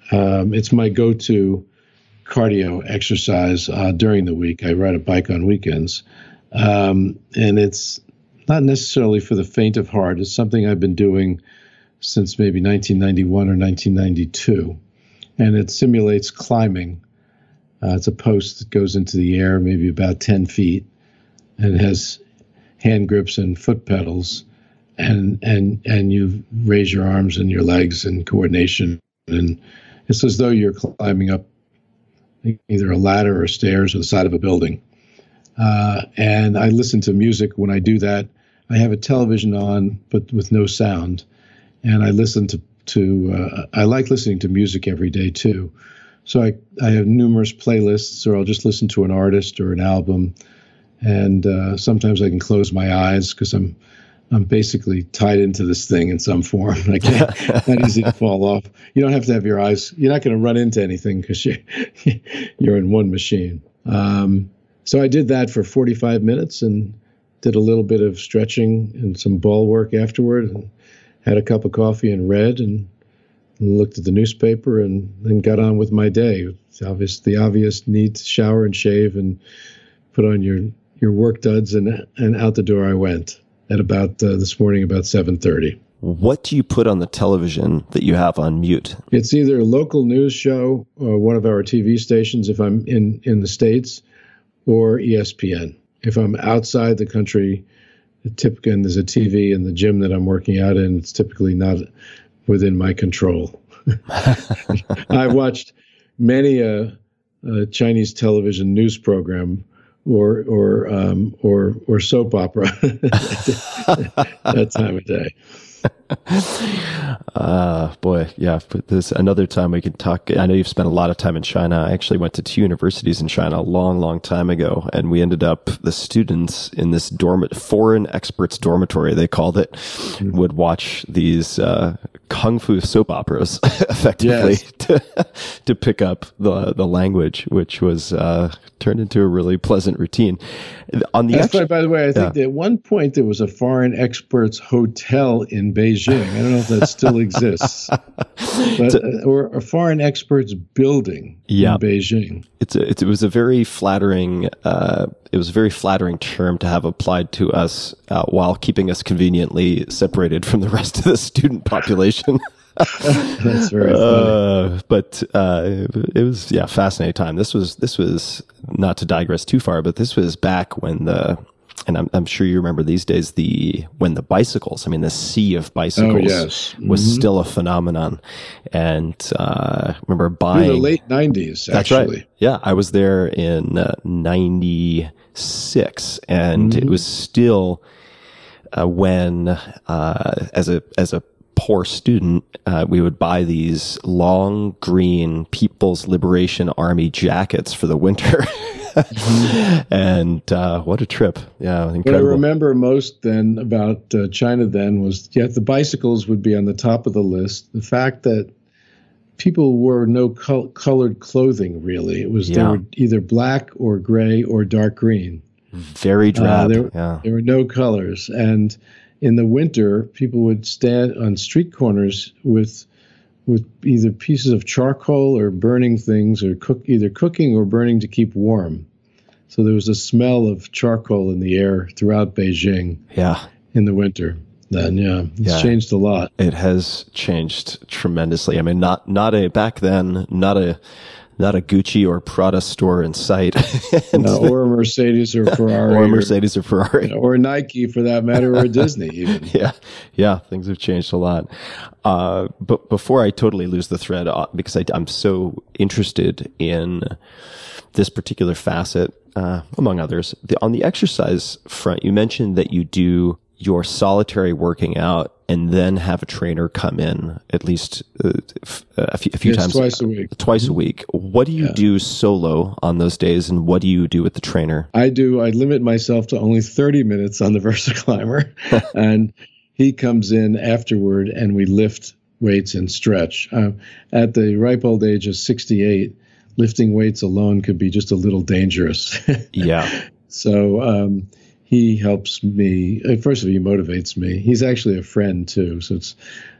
Um, it's my go-to cardio exercise uh, during the week. I ride a bike on weekends. Um, and it's not necessarily for the faint of heart. It's something I've been doing since maybe nineteen ninety-one or nineteen ninety-two. And it simulates climbing. Uh, it's a post that goes into the air, maybe about ten feet, and it has hand grips and foot pedals. And, and, and you raise your arms and your legs in coordination. And it's as though you're climbing up either a ladder or stairs or the side of a building. Uh, and I listen to music when I do that. I have a television on, but with no sound. And I listen to, to uh, I like listening to music every day too. So I, I have numerous playlists, or I'll just listen to an artist or an album. And uh, sometimes I can close my eyes because I'm I'm basically tied into this thing in some form. I can't, not easy to fall off. You don't have to have your eyes. You're not going to run into anything because you, you're in one machine. Um, so I did that for forty-five minutes and did a little bit of stretching and some ball work afterward, and had a cup of coffee and read and, and looked at the newspaper, and then got on with my day. It's obvious, the obvious need to shower and shave and put on your, your work duds, and, and out the door I went at about uh, this morning, about seven thirty. What do you put on the television that you have on mute? It's either a local news show or one of our T V stations if I'm in, in the States, or E S P N. If I'm outside the country, typically, and there's a T V in the gym that I'm working out in, it's typically not within my control. I've watched many a, a Chinese television news program or or um, or or soap opera that time of day. Uh, boy, yeah. But this another time we could talk. I know you've spent a lot of time in China. I actually went to two universities in China a long, long time ago, and we ended up, the students in this dorm, foreign experts dormitory, they called it, mm-hmm. would watch these uh, kung fu soap operas effectively yes. to, to pick up the the language, which was uh, turned into a really pleasant routine. On the That's actual, why, by the way, I think yeah. that at one point there was a foreign experts hotel in Beijing. I don't know if that still exists, but, uh, or a foreign experts building yeah. in Beijing. It's a, it, it was a very flattering. Uh, it was a very flattering term to have applied to us uh, while keeping us conveniently separated from the rest of the student population. That's very funny. Uh, but uh, it was yeah, fascinating time. This was this was not to digress too far, but this was back when the. And I'm, I'm sure you remember these days, the when the bicycles, I mean, the sea of bicycles oh, yes. mm-hmm. was still a phenomenon. And uh, I remember buying... In the late nineties, That's actually. Right. Yeah, I was there in uh, ninety-six, and mm-hmm. it was still uh, when, uh, as a as a poor student, uh, we would buy these long green People's Liberation Army jackets for the winter. Mm-hmm. And uh, what a trip. Yeah, incredible. What I remember most then about uh, China then was, yeah, the bicycles would be on the top of the list. The fact that people wore no col- colored clothing, really. It was, yeah. they were either black or gray or dark green. Very drab. Uh, there, yeah. there were no colors. And in the winter, people would stand on street corners with with either pieces of charcoal or burning things, or cook either cooking or burning to keep warm. So there was a smell of charcoal in the air throughout Beijing. Yeah. In the winter. Then yeah, it's yeah. changed a lot. It has changed tremendously. I mean, not not a back then, not a not a Gucci or Prada store in sight, no, or a Mercedes or Ferrari, or a Mercedes or, or Ferrari, or Nike for that matter, or Disney even. Yeah, yeah, things have changed a lot. Uh, but before I totally lose the thread, uh, because I, I'm so interested in this particular facet, uh, among others, the, on the exercise front, you mentioned that you do your solitary working out and then have a trainer come in at least uh, a few, a few yes, times twice a week. Twice mm-hmm. a week. What do you yeah. do solo on those days, and what do you do with the trainer? I do. I limit myself to only thirty minutes on the VersaClimber, and he comes in afterward, and we lift weights and stretch. Uh, at the ripe old age of sixty-eight, lifting weights alone could be just a little dangerous. Yeah. So. Um, He helps me. First of all, he motivates me. He's actually a friend too, so it's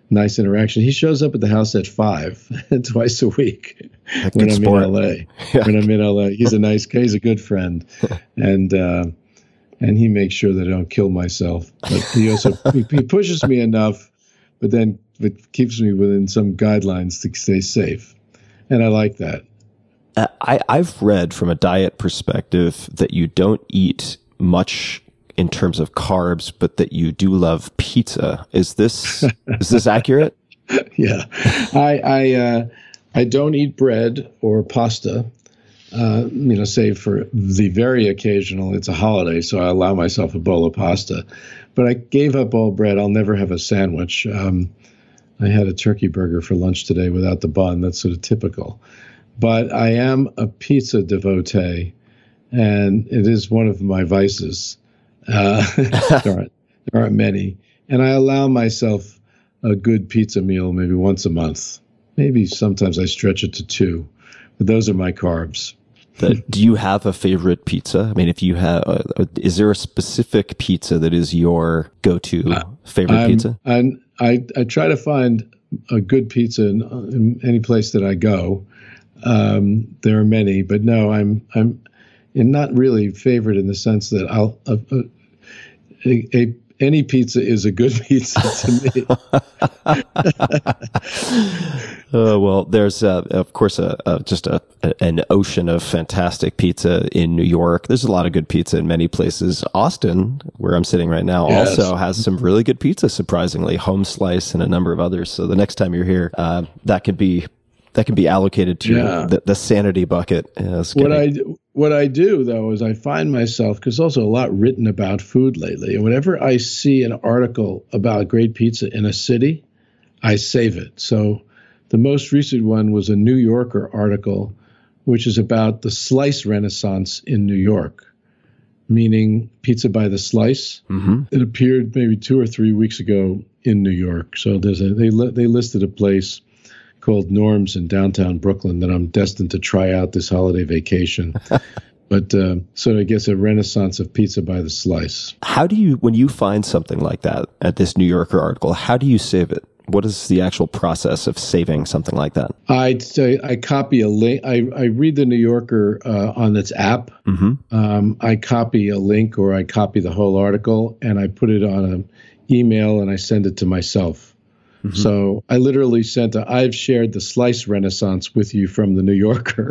nice interaction. He shows up at the house at five twice a week when I'm sport. in L A. Yeah. When I'm in L A, he's a nice guy. He's a good friend, and uh, and he makes sure that I don't kill myself. But he also he, he pushes me enough, but then it keeps me within some guidelines to stay safe, and I like that. Uh, I, I've read from a diet perspective that you don't eat much in terms of carbs, but that you do love pizza. Is this is this accurate? Yeah, I I uh, I don't eat bread or pasta. Uh, you know, save for the very occasional. It's a holiday, so I allow myself a bowl of pasta. But I gave up all bread. I'll never have a sandwich. Um, I had a turkey burger for lunch today without the bun. That's sort of typical. But I am a pizza devotee, and it is one of my vices. Uh, there, aren't, there aren't many. And I allow myself a good pizza meal maybe once a month. Maybe sometimes I stretch it to two. But those are my carbs. That, do you have a favorite pizza? I mean, if you have, uh, is there a specific pizza that is your go-to uh, favorite I'm, pizza? I'm, I I try to find a good pizza in, in any place that I go. Um, there are many, but no, I'm I'm in not really favorite in the sense that I'll uh, uh, a, a any pizza is a good pizza to me. Uh, well, there's, uh, of course, a, a, just a, a, an ocean of fantastic pizza in New York. There's a lot of good pizza in many places. Austin, where I'm sitting right now, yes. also has some really good pizza, surprisingly. Home Slice and a number of others. So the next time you're here, uh, that could be that can be allocated to yeah. the, the sanity bucket. Uh, what I what I do though is I find myself, because also a lot written about food lately, and whenever I see an article about great pizza in a city, I save it. So the most recent one was a New Yorker article, which is about the slice renaissance in New York, meaning pizza by the slice. Mm-hmm. It appeared maybe two or three weeks ago in New York. So there's a they li- they listed a place called Norm's in downtown Brooklyn that I'm destined to try out this holiday vacation. But uh, so I guess a renaissance of pizza by the slice. How do you, when you find something like that at this New Yorker article, how do you save it? What is the actual process of saving something like that? I'd say I copy a link. I, I read the New Yorker uh, on its app. Mm-hmm. Um, I copy a link or I copy the whole article and I put it on an email and I send it to myself. Mm-hmm. So I literally sent a, I've shared the slice renaissance with you from the New Yorker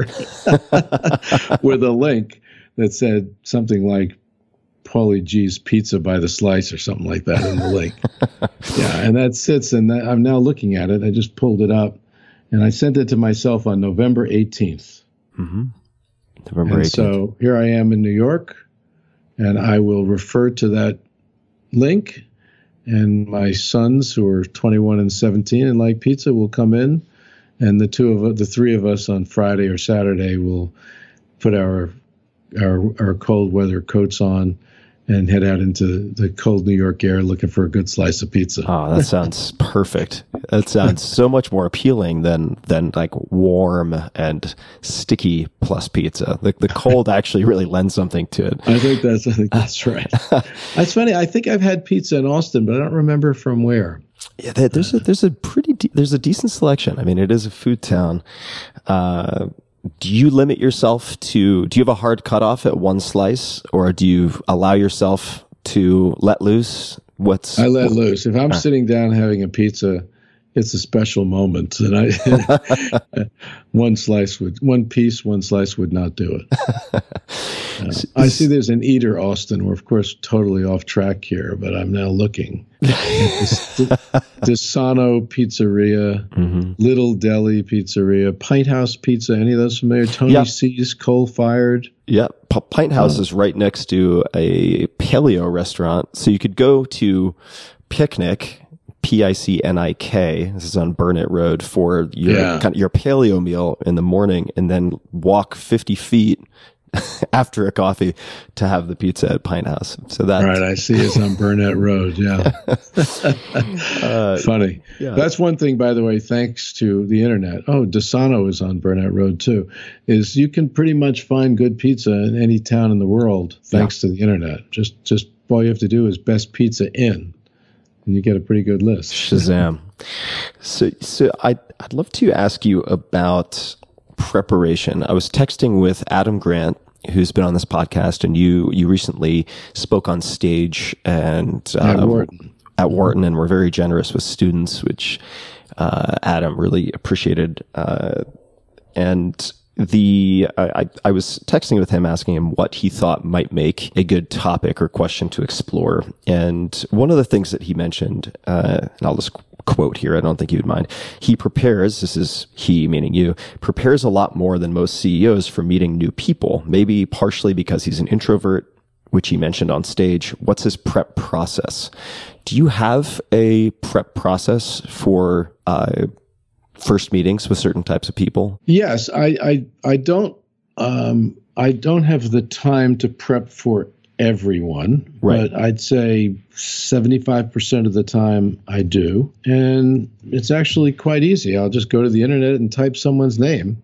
with a link that said something like Paulie G's Pizza by the Slice or something like that in the link. Yeah, and that sits, and that, I'm now looking at it. I just pulled it up, and I sent it to myself on November eighteenth. Mm-hmm. November eighteenth. And so here I am in New York, and I will refer to that link, and my sons, who are twenty-one and seventeen and like pizza, will come in, and the two of the three of us on Friday or Saturday will put our our our cold weather coats on and head out into the cold New York air looking for a good slice of pizza. Oh, that sounds perfect. That sounds so much more appealing than than like warm and sticky plus pizza. The the cold actually really lends something to it. I think that's I think that's right. That's funny. I think I've had pizza in Austin, but I don't remember from where. Yeah, there's a there's a pretty de- there's a decent selection. I mean, it is a food town. Uh, Do you limit yourself to, do you have a hard cutoff at one slice, or do you allow yourself to let loose? What's I let loose. If I'm uh, sitting down having a pizza, it's a special moment. And I, one slice would, one piece, one slice would not do it. Uh, I see there's an Eater Austin. We're, of course, totally off track here, but I'm now looking. Desano Pizzeria, mm-hmm. Little Deli Pizzeria, Pint House Pizza. Any of those familiar? Tony yep. C's Coal Fired. Yep. P- Pint House oh. is right next to a paleo restaurant. So you could go to Picnic, P I C N I K. This is on Burnett Road for your, yeah. kind of your paleo meal in the morning, and then walk fifty feet after a coffee to have the pizza at Pint House. So that right, I see it's on Burnett Road. Yeah, uh, funny. Yeah. That's one thing, by the way. Thanks to the internet. Oh, Desano is on Burnett Road too. Is you can pretty much find good pizza in any town in the world thanks yeah. to the internet. Just, just all you have to do is best pizza in, and you get a pretty good list. Shazam. So, so I'd, I'd love to ask you about preparation. I was texting with Adam Grant, who's been on this podcast, and you you recently spoke on stage and uh, at Wharton. At Wharton, and were very generous with students, which uh, Adam really appreciated. Uh, and the I, I was texting with him, asking him what he thought might make a good topic or question to explore. And one of the things that he mentioned, uh, and I'll just quote here, I don't think you would mind. He prepares, this is he meaning you, prepares a lot more than most C E Os for meeting new people, maybe partially because he's an introvert, which he mentioned on stage. What's his prep process? Do you have a prep process for uh, first meetings with certain types of people? Yes, I I, I don't um, I don't have the time to prep for everyone, right. But I'd say seventy-five percent of the time I do. And it's actually quite easy. I'll just go to the internet and type someone's name.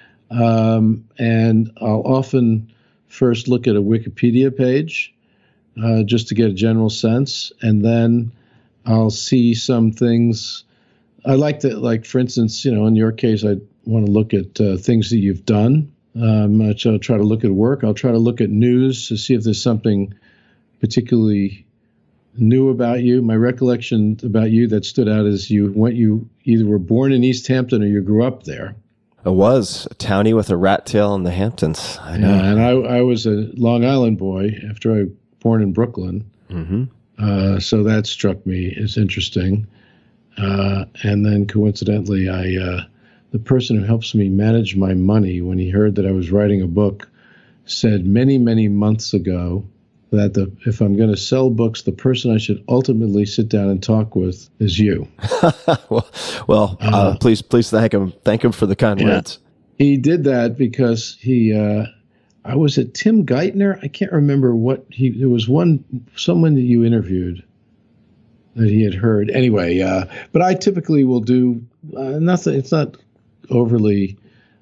Um, and I'll often first look at a Wikipedia page uh, just to get a general sense. And then I'll see some things. I like to, like, for instance, you know, in your case, I want to look at uh, things that you've done. Um, I'll try to look at work. I'll try to look at news to see if there's something particularly new about you. My recollection about you that stood out is you went, you either were born in East Hampton or you grew up there. I was a townie with a rat tail in the Hamptons. I know. Yeah, and I, I was a Long Island boy after I was born in Brooklyn. Mm-hmm. Uh, so that struck me as interesting. Uh, and then coincidentally, I, uh, the person who helps me manage my money, when he heard that I was writing a book, said many, many months ago that the, if I'm going to sell books, the person I should ultimately sit down and talk with is you. well, well uh, uh, please, please thank him. Thank him for the kind yeah. words. He did that because he, uh, I was at Tim Geithner. I can't remember what he, there was one, someone that you interviewed that he had heard. Anyway, uh, but I typically will do uh, nothing. It's not overly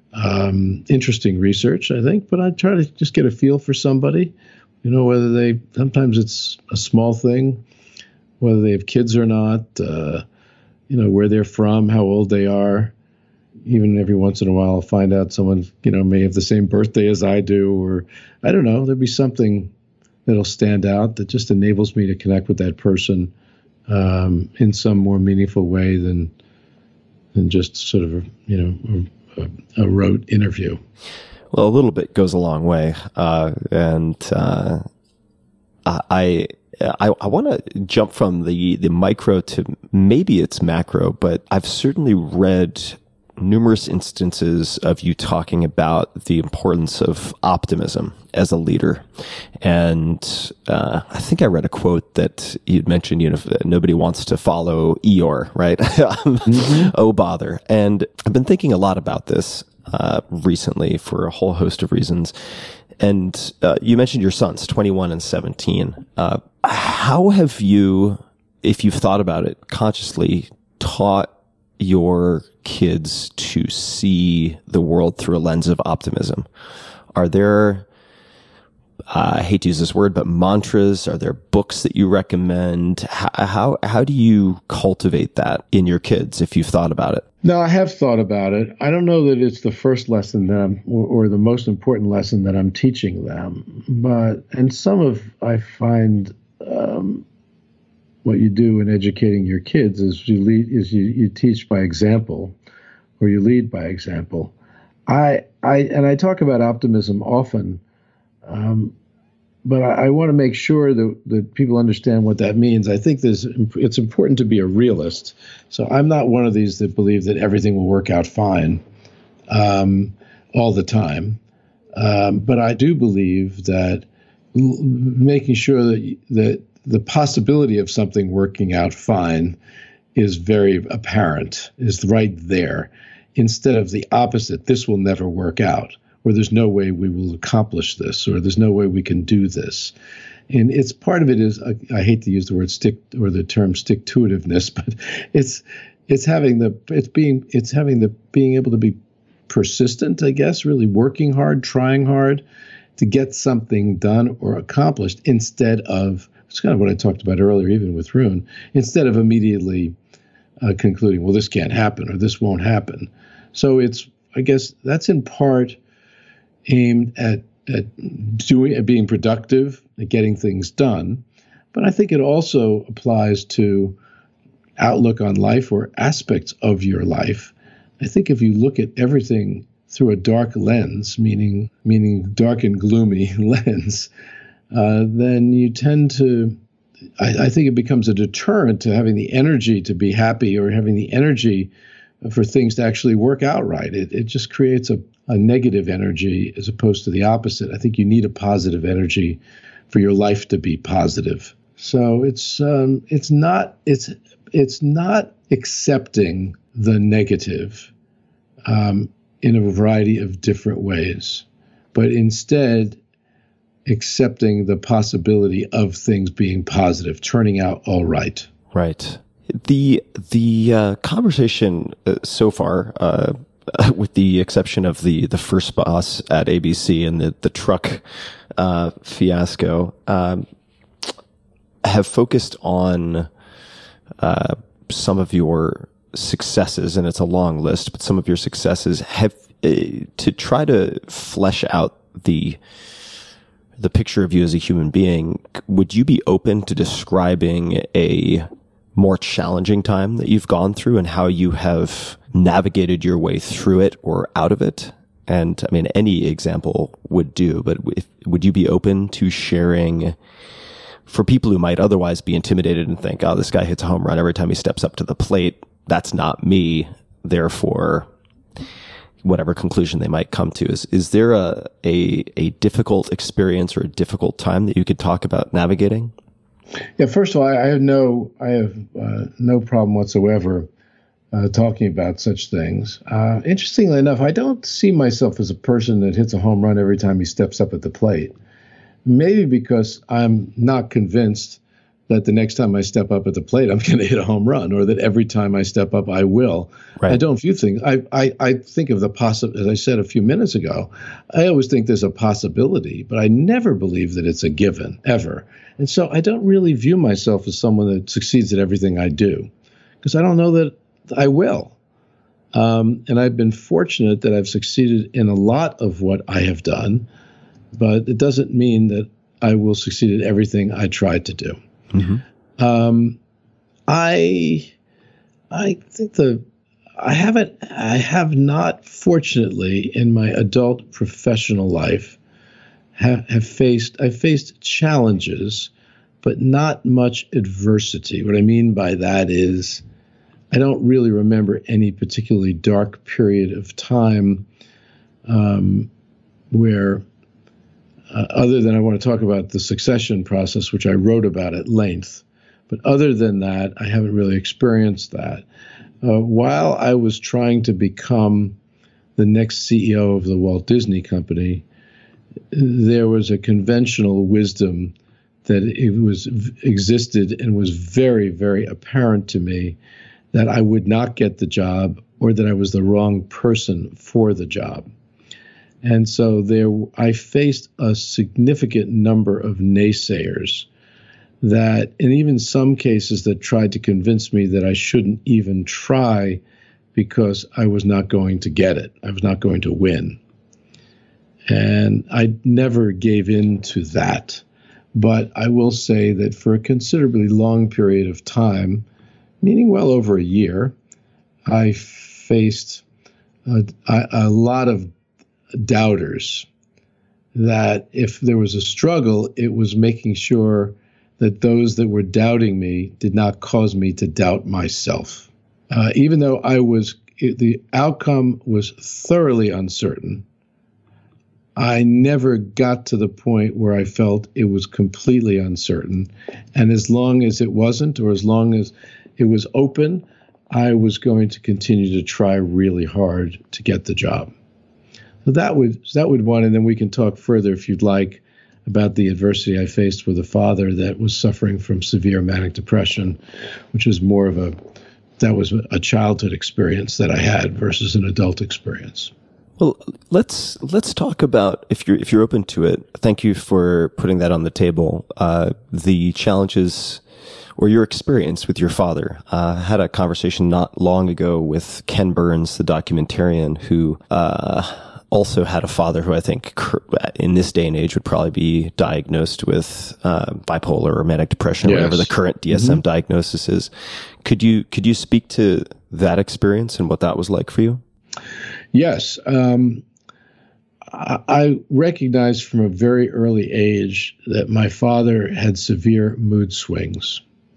um, interesting research, I think, but I try to just get a feel for somebody, you know, whether they, sometimes it's a small thing, whether they have kids or not, uh, you know, where they're from, how old they are. Even every once in a while, I'll find out someone, you know, may have the same birthday as I do, or I don't know, there'll be something that'll stand out that just enables me to connect with that person um, in some more meaningful way than than just sort of a, you know, a, a rote interview. Well, a little bit goes a long way, uh, and uh, I I, I want to jump from the the micro to maybe it's macro, but I've certainly read numerous instances of you talking about the importance of optimism as a leader. And uh, I think I read a quote that you'd mentioned, you know, nobody wants to follow Eeyore, right? mm-hmm. Oh, bother. And I've been thinking a lot about this uh, recently for a whole host of reasons. And uh, you mentioned your sons, twenty-one and seventeen. Uh, how have you, if you've thought about it consciously, taught your kids to see the world through a lens of optimism? Are there, uh, I hate to use this word, but mantras? Are there books that you recommend? How, how, how do you cultivate that in your kids, if you've thought about it? No, I have thought about it. I don't know that it's the first lesson that I'm, or, or the most important lesson that I'm teaching them, but, and some of, I find, um, what you do in educating your kids is you lead, is you, you teach by example, or you lead by example. I, I, and I talk about optimism often, um, but I, I want to make sure that, that people understand what that means. I think there's, it's important to be a realist. So I'm not one of these that believe that everything will work out fine um, all the time. Um, but I do believe that l- making sure that that the possibility of something working out fine is very apparent, is right there, instead of the opposite, this will never work out, or there's no way we will accomplish this, or there's no way we can do this. And it's part of it is, I, I hate to use the word stick or the term stick-to-itiveness, but it's it's having the it's being it's having the being able to be persistent, I guess, really working hard, trying hard to get something done or accomplished, instead of It's kind of what I talked about earlier, even with Rune, instead of immediately uh, concluding, well, this can't happen or this won't happen. So it's, I guess, that's in part aimed at at doing, at being productive, at getting things done. But I think it also applies to outlook on life or aspects of your life. I think if you look at everything through a dark lens, meaning meaning dark and gloomy lens, uh, then you tend to, I, I think it becomes a deterrent to having the energy to be happy or having the energy for things to actually work out right. It, it just creates a, a negative energy as opposed to the opposite. I think you need a positive energy for your life to be positive. So it's um, it's not it's it's not accepting the negative um, in a variety of different ways, but instead accepting the possibility of things being positive, turning out all right. Right. The the uh, conversation uh, so far, uh, with the exception of the, the first boss at A B C and the the truck uh, fiasco, um, have focused on uh, some of your successes, and it's a long list, but some of your successes have uh, to try to flesh out the the picture of you as a human being. Would you be open to describing a more challenging time that you've gone through and how you have navigated your way through it or out of it? And I mean, any example would do, but if, would you be open to sharing for people who might otherwise be intimidated and think, oh, this guy hits a home run every time he steps up to the plate. That's not me. Therefore, whatever conclusion they might come to, is, is there a, a, a difficult experience or a difficult time that you could talk about navigating? Yeah, first of all, I have no, I have uh, no problem whatsoever uh, talking about such things. Uh, interestingly enough, I don't see myself as a person that hits a home run every time he steps up at the plate. Maybe because I'm not convinced that the next time I step up at the plate, I'm going to hit a home run, or that every time I step up, I will. Right. I don't view things. I, I, I think of the possible, as I said a few minutes ago, I always think there's a possibility, but I never believe that it's a given, ever. And so I don't really view myself as someone that succeeds at everything I do, because I don't know that I will. Um, and I've been fortunate that I've succeeded in a lot of what I have done, but it doesn't mean that I will succeed at everything I tried to do. Mm-hmm. Um, I, I think the, I haven't, I have not, fortunately, in my adult professional life, have, have faced, I've faced challenges, but not much adversity. What I mean by that is, I don't really remember any particularly dark period of time um, where, Uh, other than I want to talk about the succession process, which I wrote about at length. But other than that, I haven't really experienced that. Uh, while I was trying to become the next C E O of the Walt Disney Company, there was a conventional wisdom that it was existed and was very, very apparent to me that I would not get the job, or that I was the wrong person for the job. And so there, I faced a significant number of naysayers that, and even some cases that tried to convince me that I shouldn't even try because I was not going to get it. I was not going to win. And I never gave in to that. But I will say that for a considerably long period of time, meaning well over a year, I faced a, a, a lot of doubters, that if there was a struggle, it was making sure that those that were doubting me did not cause me to doubt myself. Uh, even though I was, it, the outcome was thoroughly uncertain, I never got to the point where I felt it was completely uncertain. And as long as it wasn't, or as long as it was open, I was going to continue to try really hard to get the job. So that would that would one, and then we can talk further if you'd like about the adversity I faced with a father that was suffering from severe manic depression, which was more of a that was a childhood experience that I had versus an adult experience. Well, let's let's talk about, if you're if you're open to it. Thank you for putting that on the table. Uh, the challenges or your experience with your father. Uh, I had a conversation not long ago with Ken Burns, the documentarian, who uh, also had a father who I think in this day and age would probably be diagnosed with uh, bipolar or manic depression, or yes. whatever the current D S M mm-hmm. diagnosis is. Could you could you speak to that experience and what that was like for you? Yes. Um, I recognized from a very early age that my father had severe mood swings.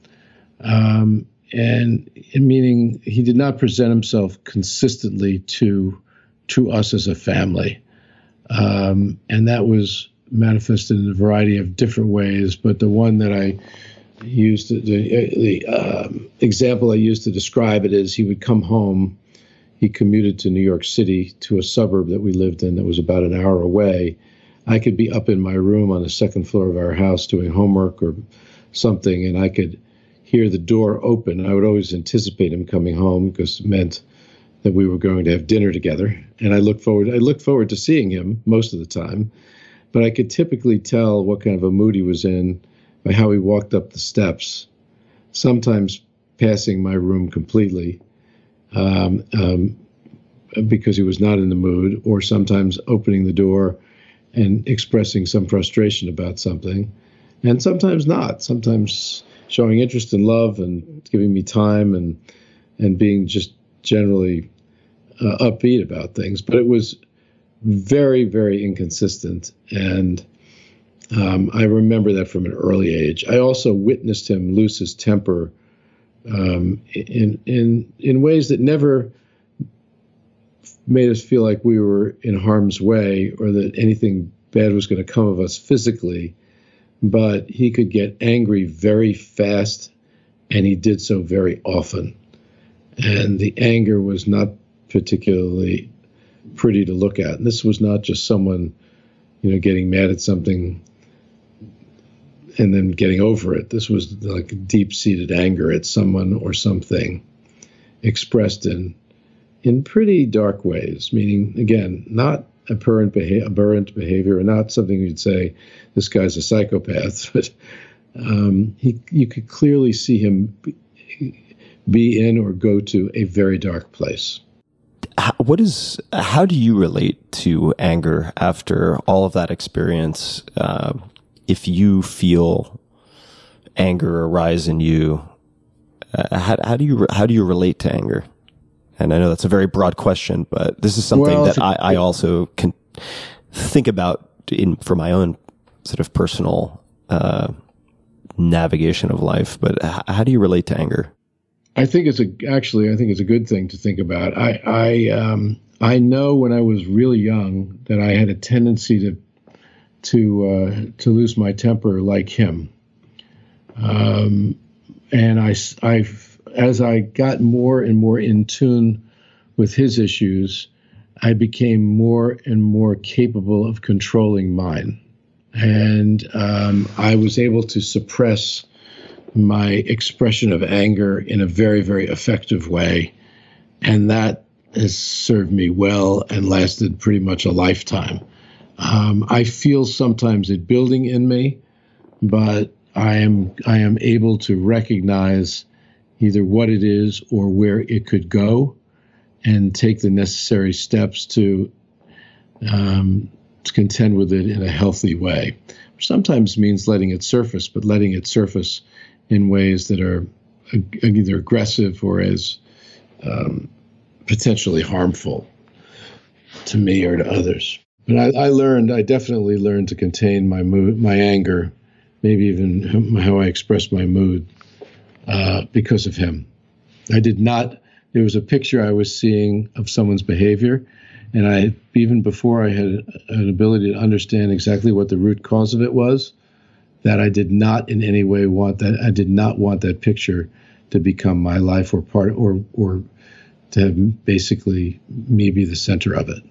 Um, and meaning he did not present himself consistently to to us as a family. Um, and that was manifested in a variety of different ways. But the one that I used, to, the, the um, example I used to describe it is he would come home. He commuted to New York City, to a suburb that we lived in that was about an hour away. I could be up in my room on the second floor of our house doing homework or something, and I could hear the door open. I would always anticipate him coming home because it meant that we were going to have dinner together. And I looked forward, I looked forward to seeing him most of the time, but I could typically tell what kind of a mood he was in by how he walked up the steps, sometimes passing my room completely. Um, um, because he was not in the mood, or sometimes opening the door and expressing some frustration about something, and sometimes not, sometimes showing interest and love and giving me time and and being just generally uh, upbeat about things. But it was very, very inconsistent, and um, I remember that from an early age. I also witnessed him lose his temper Um, in in in ways that never made us feel like we were in harm's way or that anything bad was going to come of us physically, but he could get angry very fast, and he did so very often. And the anger was not particularly pretty to look at. And this was not just someone, you know, getting mad at something and then getting over it. This was like deep-seated anger at someone or something expressed in in pretty dark ways, meaning, again, not aberrant, beha- aberrant behavior, or not something you'd say, this guy's a psychopath, but um, he, you could clearly see him be, be in or go to a very dark place. What is, how do you relate to anger after all of that experience? Uh, If you feel anger arise in you, uh, how, how do you how do you relate to anger? And I know that's a very broad question, but this is something well, that I, I also can think about in for my own sort of personal uh, navigation of life. But how do you relate to anger? I think it's a actually I think it's a good thing to think about. I I um, I know when I was really young that I had a tendency to. to uh, to lose my temper like him. Um, and I, I've, as I got more and more in tune with his issues, I became more and more capable of controlling mine. And um, I was able to suppress my expression of anger in a very, very effective way. And that has served me well and lasted pretty much a lifetime. Um, I feel sometimes it building in me, but I am I am able to recognize either what it is or where it could go, and take the necessary steps to, um, to contend with it in a healthy way. Which sometimes means letting it surface, but letting it surface in ways that are either aggressive or as um, potentially harmful to me or to others. But I, I learned, I definitely learned to contain my mood, my anger, maybe even how I expressed my mood uh, because of him. I did not, there was a picture I was seeing of someone's behavior, and I, even before I had an ability to understand exactly what the root cause of it was, that I did not in any way want that, I did not want that picture to become my life or part, or, or to have basically me be the center of it.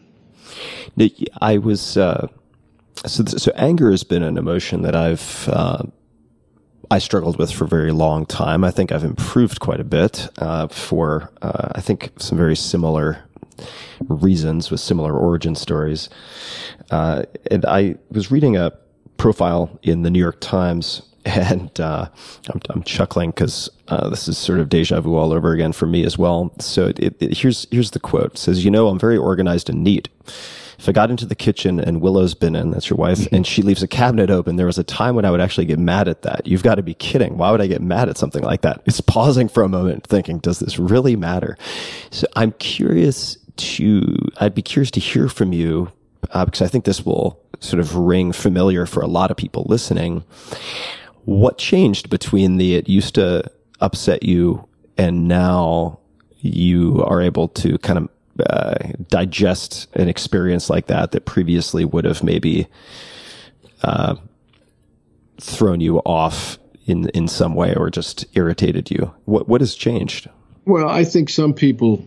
I was uh, so. So anger has been an emotion that I've uh, I struggled with for a very long time. I think I've improved quite a bit uh, for uh, I think some very similar reasons with similar origin stories. Uh, and I was reading a profile in the New York Times, and uh, I'm, I'm chuckling because uh, this is sort of deja vu all over again for me as well. So it, it, here's here's the quote. It says, "You know, I'm very organized and neat. If I got into the kitchen and Willow's been in, that's your wife, mm-hmm. and she leaves a cabinet open, there was a time when I would actually get mad at that. You've got to be kidding. Why would I get mad at something like that?" It's pausing for a moment, thinking, does this really matter? So I'm curious to, I'd be curious to hear from you, uh, because I think this will sort of ring familiar for a lot of people listening. What changed between the it used to upset you and now you are able to kind of uh, digest an experience like that that previously would have maybe uh, thrown you off in in some way or just irritated you? What what has changed? Well, I think some people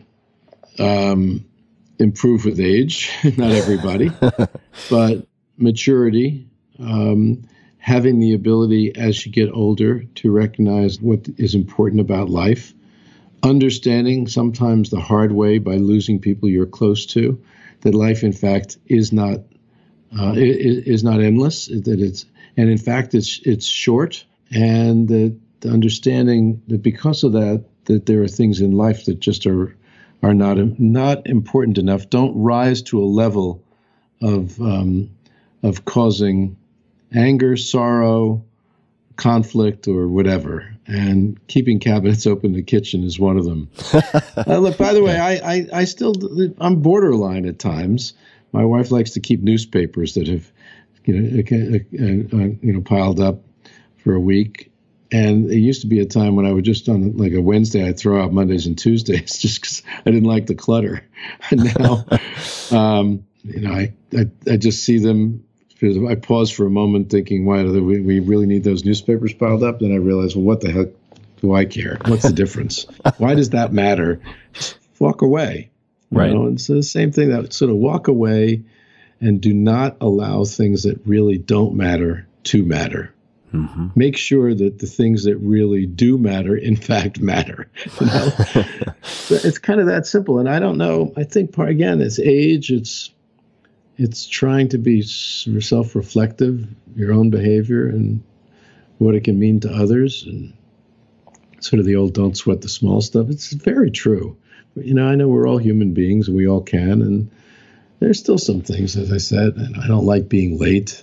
um, improve with age, not everybody, but maturity, um, having the ability as you get older to recognize what is important about life, understanding sometimes the hard way by losing people you're close to, that life, in fact, is not uh, is, is not endless, that it's and in fact it's it's short, and that the understanding that because of that, that there are things in life that just are are not not important enough, don't rise to a level of um, of causing anger, sorrow, conflict, or whatever. And keeping cabinets open in the kitchen is one of them. uh, look, by the way, I, I, I still, I'm borderline at times. My wife likes to keep newspapers that have, you know, uh, uh, you know, piled up for a week. And it used to be a time when I would just on like a Wednesday, I'd throw out Mondays and Tuesdays just because I didn't like the clutter. And now, um, you know, I, I, I just see them. I pause for a moment thinking, why do we, we really need those newspapers piled up? Then I realize, well, what the heck do I care? What's the difference? Why does that matter? Just walk away. Right. You know? And so the same thing, that sort of walk away and do not allow things that really don't matter to matter. Mm-hmm. Make sure that the things that really do matter, in fact, matter. You know? It's kind of that simple. And I don't know. I think, part, again, it's age. It's It's trying to be self-reflective, your own behavior and what it can mean to others, and sort of the old "don't sweat the small stuff." It's very true. But, you know, I know we're all human beings and we all can, and there's still some things, as I said, and I don't like being late.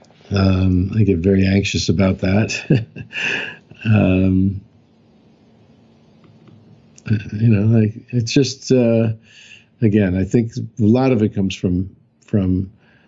Um, I get very anxious about that. um, you know, like it's just, uh, again, I think a lot of it comes from from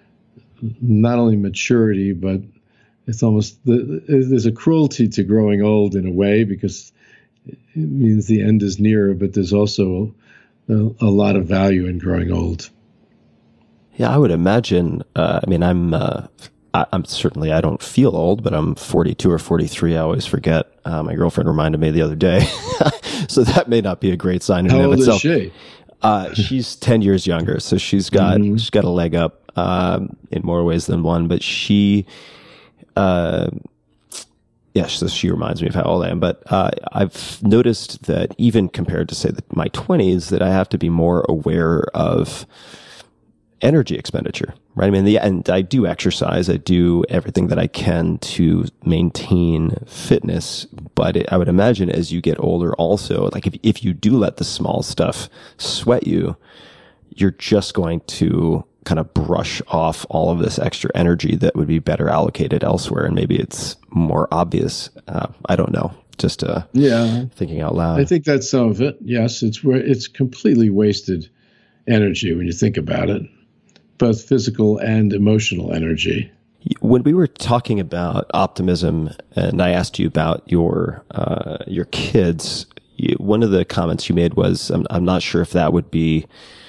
not only maturity, but it's almost, the, there's a cruelty to growing old in a way, because it means the end is nearer, but there's also a, a lot of value in growing old. Yeah, I would imagine, uh, I mean, I'm, uh, I, I'm certainly, I don't feel old, but I'm forty-two or forty-three. I always forget. Uh, my girlfriend reminded me the other day. So that may not be a great sign in How and of old itself. is she? Uh, she's ten years younger, so she's got mm-hmm. she's got a leg up um, in more ways than one. But she, uh, yeah, so she reminds me of how old I am. But uh, I've noticed that even compared to say that my twenties, that I have to be more aware of energy expenditure. Right? I mean, the, and I do exercise. I do everything that I can to maintain fitness. But it, I would imagine as you get older also, like if, if you do let the small stuff sweat you, you're just going to kind of brush off all of this extra energy that would be better allocated elsewhere. And maybe it's more obvious. Uh, I don't know. Just uh, yeah, thinking out loud. I think that's some of it. Yes, it's it's completely wasted energy when you think about it. Both physical and emotional energy. When we were talking about optimism, and I asked you about your uh, your kids, you, one of the comments you made was, "I'm, I'm not sure if that would be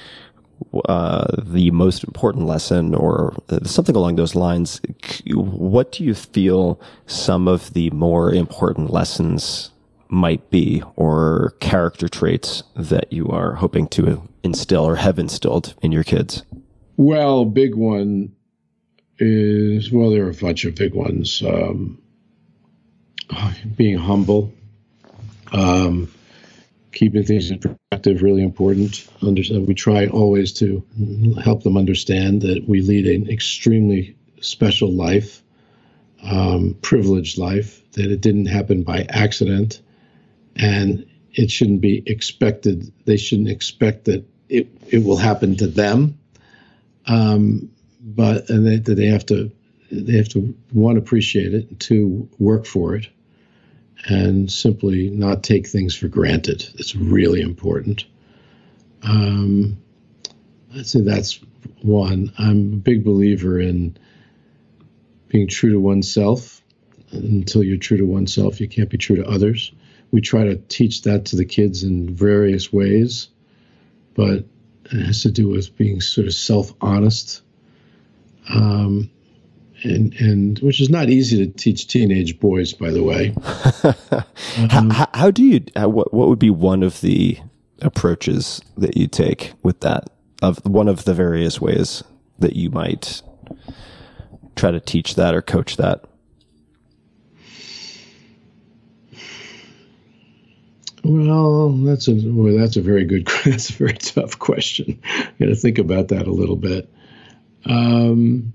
uh, the most important lesson," or something along those lines. What do you feel some of the more important lessons might be, or character traits that you are hoping to instill or have instilled in your kids? Well, big one is, well, there are a bunch of big ones. Um, being humble, um, keeping things in perspective, really important. Under, we try always to help them understand that we lead an extremely special life, um, privileged life, that it didn't happen by accident, and it shouldn't be expected. They shouldn't expect that it, it will happen to them. Um, but and they, that they have to they have to one, appreciate it, and two, work for it, and simply not take things for granted. It's really important. Um, I'd say that's one. I'm a big believer in being true to oneself. Until you're true to oneself, you can't be true to others. We try to teach that to the kids in various ways, but it has to do with being sort of self-honest, um, and and which is not easy to teach teenage boys, by the way. um, how, how do you? How, what what would be one of the approaches that you take with that? Of one of the various ways that you might try to teach that or coach that? Well, that's a well, that's a very good, that's a very tough question. I got to think about that a little bit. Um,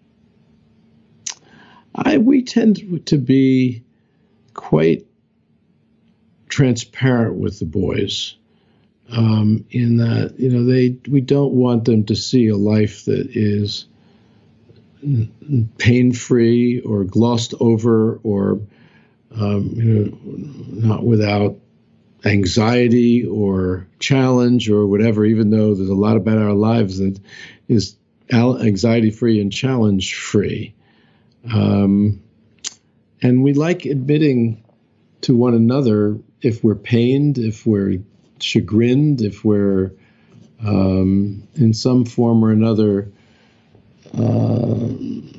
I we tend to be quite transparent with the boys, um, in that, you know, they we don't want them to see a life that is pain-free or glossed over or um, you know, not without anxiety or challenge or whatever, even though there's a lot about our lives that is anxiety-free and challenge-free. Um, and we like admitting to one another if we're pained, if we're chagrined, if we're um, in some form or another, uh,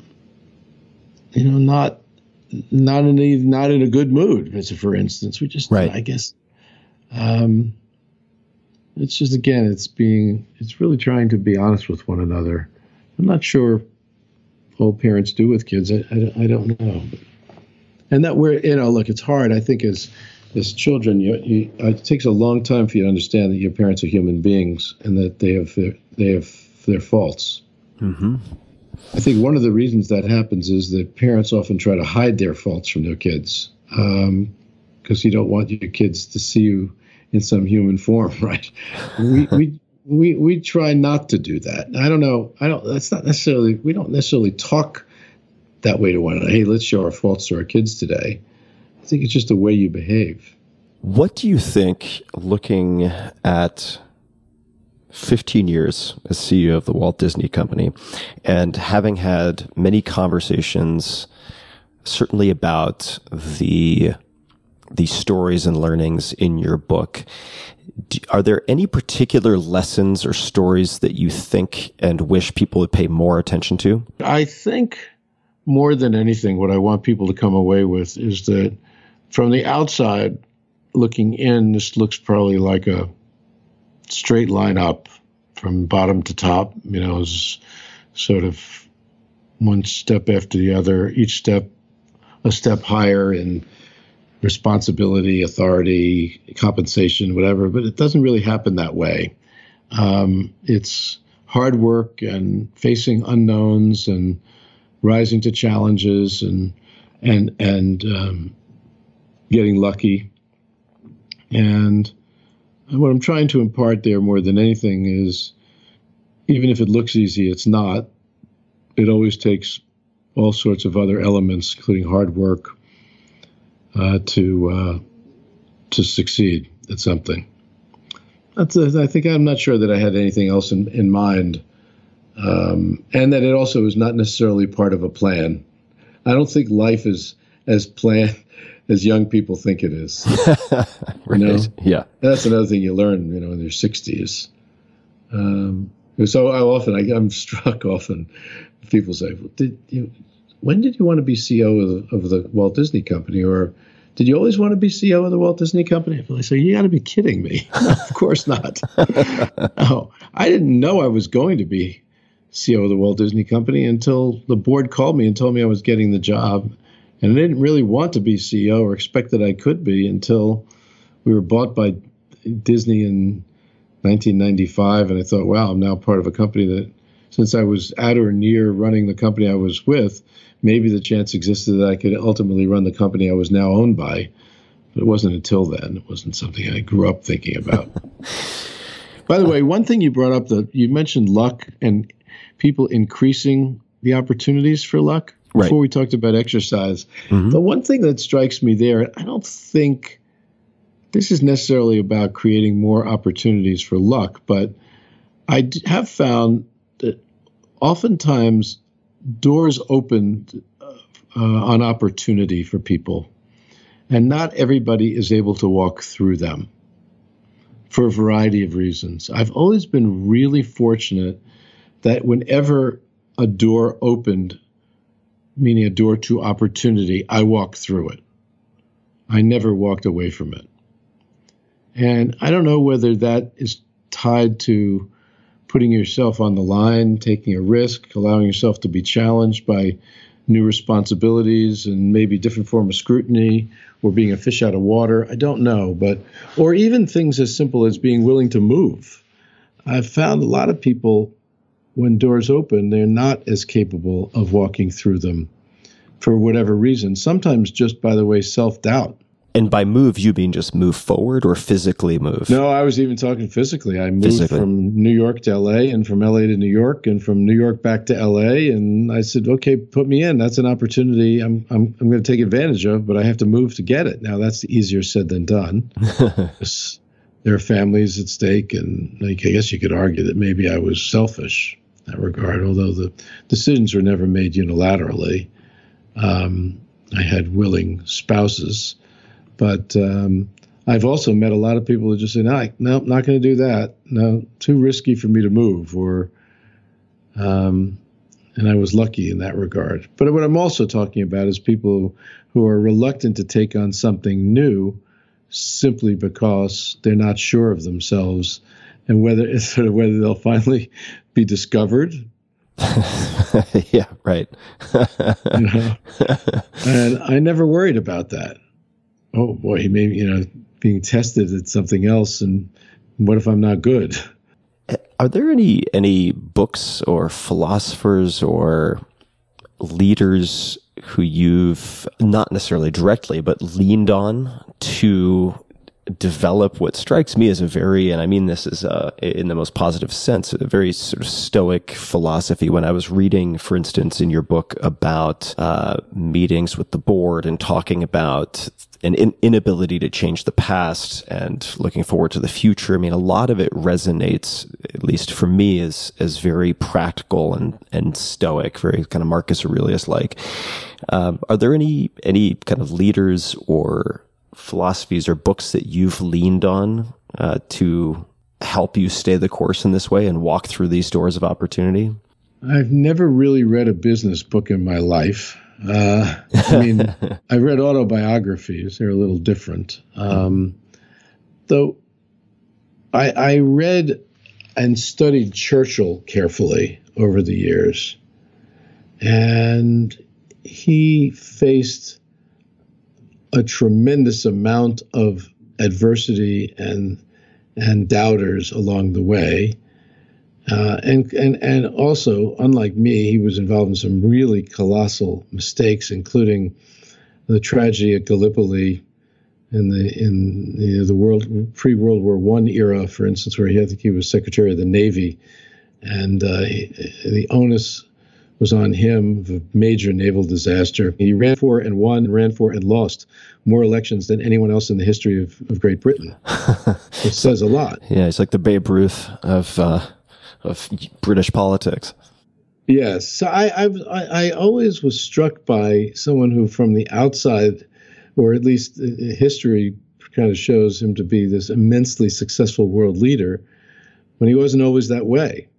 you know, not not in a, not in a good mood, for instance. We just, right. I guess, Um, it's just, again, it's being, it's really trying to be honest with one another. I'm not sure all parents do with kids. I, I, I don't know. And that we're, you know, look, it's hard. I think as, as children, you, you, it takes a long time for you to understand that your parents are human beings and that they have their, they have their faults. Mm-hmm. I think one of the reasons that happens is that parents often try to hide their faults from their kids. Um, because you don't want your kids to see you in some human form, right? We we we we try not to do that. I don't know. I don't. That's not necessarily. We don't necessarily talk that way to one another. Hey, let's show our faults to our kids today. I think it's just the way you behave. What do you think, looking at fifteen years as C E O of the Walt Disney Company, and having had many conversations, certainly about the the stories and learnings in your book, are there any particular lessons or stories that you think and wish people would pay more attention to? I think more than anything, what I want people to come away with is that from the outside looking in, this looks probably like a straight line up from bottom to top, you know, is sort of one step after the other, each step a step higher in responsibility, authority, compensation, whatever, but it doesn't really happen that way. Um, it's hard work and facing unknowns and rising to challenges and and and um, getting lucky. And what I'm trying to impart there more than anything is, even if it looks easy, it's not. It always takes all sorts of other elements, including hard work, Uh, to uh, to succeed at something. That's a, I think I'm not sure that I had anything else in, in mind, um, and that it also is not necessarily part of a plan. I don't think life is as planned as young people think it is. Right. You know? Yeah, that's another thing you learn, you know, in your sixties. Um, so I often I, I'm struck often. People say, well, "Did you? When did you want to be C E O of the, of the Walt Disney Company?" Or, "Did you always want to be C E O of the Walt Disney Company?" I say, "You got to be kidding me." No, of course not. No, I didn't know I was going to be C E O of the Walt Disney Company until the board called me and told me I was getting the job. And I didn't really want to be C E O or expect that I could be until we were bought by Disney in nineteen ninety-five, and I thought, wow, I'm now part of a company that, since I was at or near running the company I was with, maybe the chance existed that I could ultimately run the company I was now owned by. But it wasn't until then. It wasn't something I grew up thinking about. By the way, one thing you brought up, that you mentioned luck and people increasing the opportunities for luck. Right. Before we talked about exercise. Mm-hmm. The one thing that strikes me there, I don't think this is necessarily about creating more opportunities for luck, but I d- have found that oftentimes doors open uh, on opportunity for people, and not everybody is able to walk through them for a variety of reasons. I've always been really fortunate that whenever a door opened, meaning a door to opportunity, I walked through it. I never walked away from it. And I don't know whether that is tied to putting yourself on the line, taking a risk, allowing yourself to be challenged by new responsibilities and maybe different form of scrutiny, or being a fish out of water. I don't know, but, or even things as simple as being willing to move. I've found a lot of people, when doors open, they're not as capable of walking through them for whatever reason. Sometimes just, by the way, self-doubt. And by move, you mean just move forward or physically move? No, I was even talking physically. I moved physically. from New York to L A and from L A to New York and from New York back to L A. And I said, okay, put me in. That's an opportunity I'm I'm, I'm going to take advantage of, but I have to move to get it. Now, that's easier said than done. There are families at stake, and like, I guess you could argue that maybe I was selfish in that regard, although the decisions were never made unilaterally. Um, I had willing spouses. But um, I've also met a lot of people who just say, no, no, not going to do that. No, too risky for me to move. Or, um, and I was lucky in that regard. But what I'm also talking about is people who are reluctant to take on something new simply because they're not sure of themselves and whether sort of whether they'll finally be discovered. Yeah, right. You know? And I never worried about that. Oh boy, he may, you know, being tested at something else, and what if I'm not good? Are there any any books or philosophers or leaders who you've not necessarily directly, but leaned on to develop what strikes me as a very, and I mean this is uh, in the most positive sense, a very sort of stoic philosophy? When I was reading, for instance, in your book about uh, meetings with the board and talking about an in- inability to change the past and looking forward to the future, I mean, a lot of it resonates, at least for me, as as very practical and and stoic, very kind of Marcus Aurelius-like. Um, are there any any kind of leaders or philosophies or books that you've leaned on uh, to help you stay the course in this way and walk through these doors of opportunity? I've never really read a business book in my life. Uh, I mean, I read autobiographies. They're a little different. Um, though I, I read and studied Churchill carefully over the years. And he faced a tremendous amount of adversity and and doubters along the way. Uh, and, and and also, unlike me, he was involved in some really colossal mistakes, including the tragedy at Gallipoli in the in you know, the world pre-World War One era, for instance, where he I think he was Secretary of the Navy, and uh, he, the onus was on him of a major naval disaster. He ran for and won, ran for and lost more elections than anyone else in the history of, of Great Britain. It says a lot. Yeah, he's like the Babe Ruth of uh, of British politics. Yes. So I, I, I always was struck by someone who from the outside, or at least history kind of shows him to be this immensely successful world leader, when he wasn't always that way.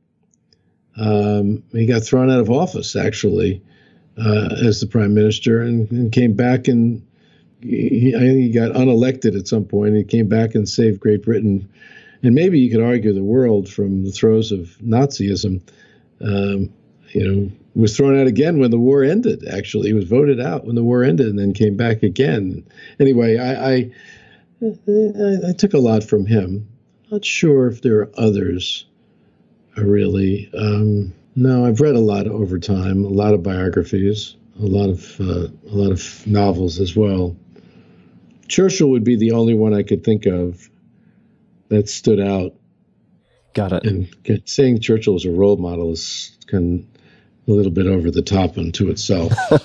Um, he got thrown out of office, actually, uh, as the prime minister, and, and came back and he, I think he got unelected at some point. He came back and saved Great Britain, and maybe you could argue the world from the throes of Nazism. Um, you know, was thrown out again when the war ended. Actually, he was voted out when the war ended, and then came back again. Anyway, I, I I, I took a lot from him. Not sure if there are others. uh, Really, um, no. I've read a lot over time. A lot of biographies. A lot of uh, a lot of novels as well. Churchill would be the only one I could think of that stood out. Got it. And saying Churchill is a role model is kind of a little bit over the top unto itself. uh,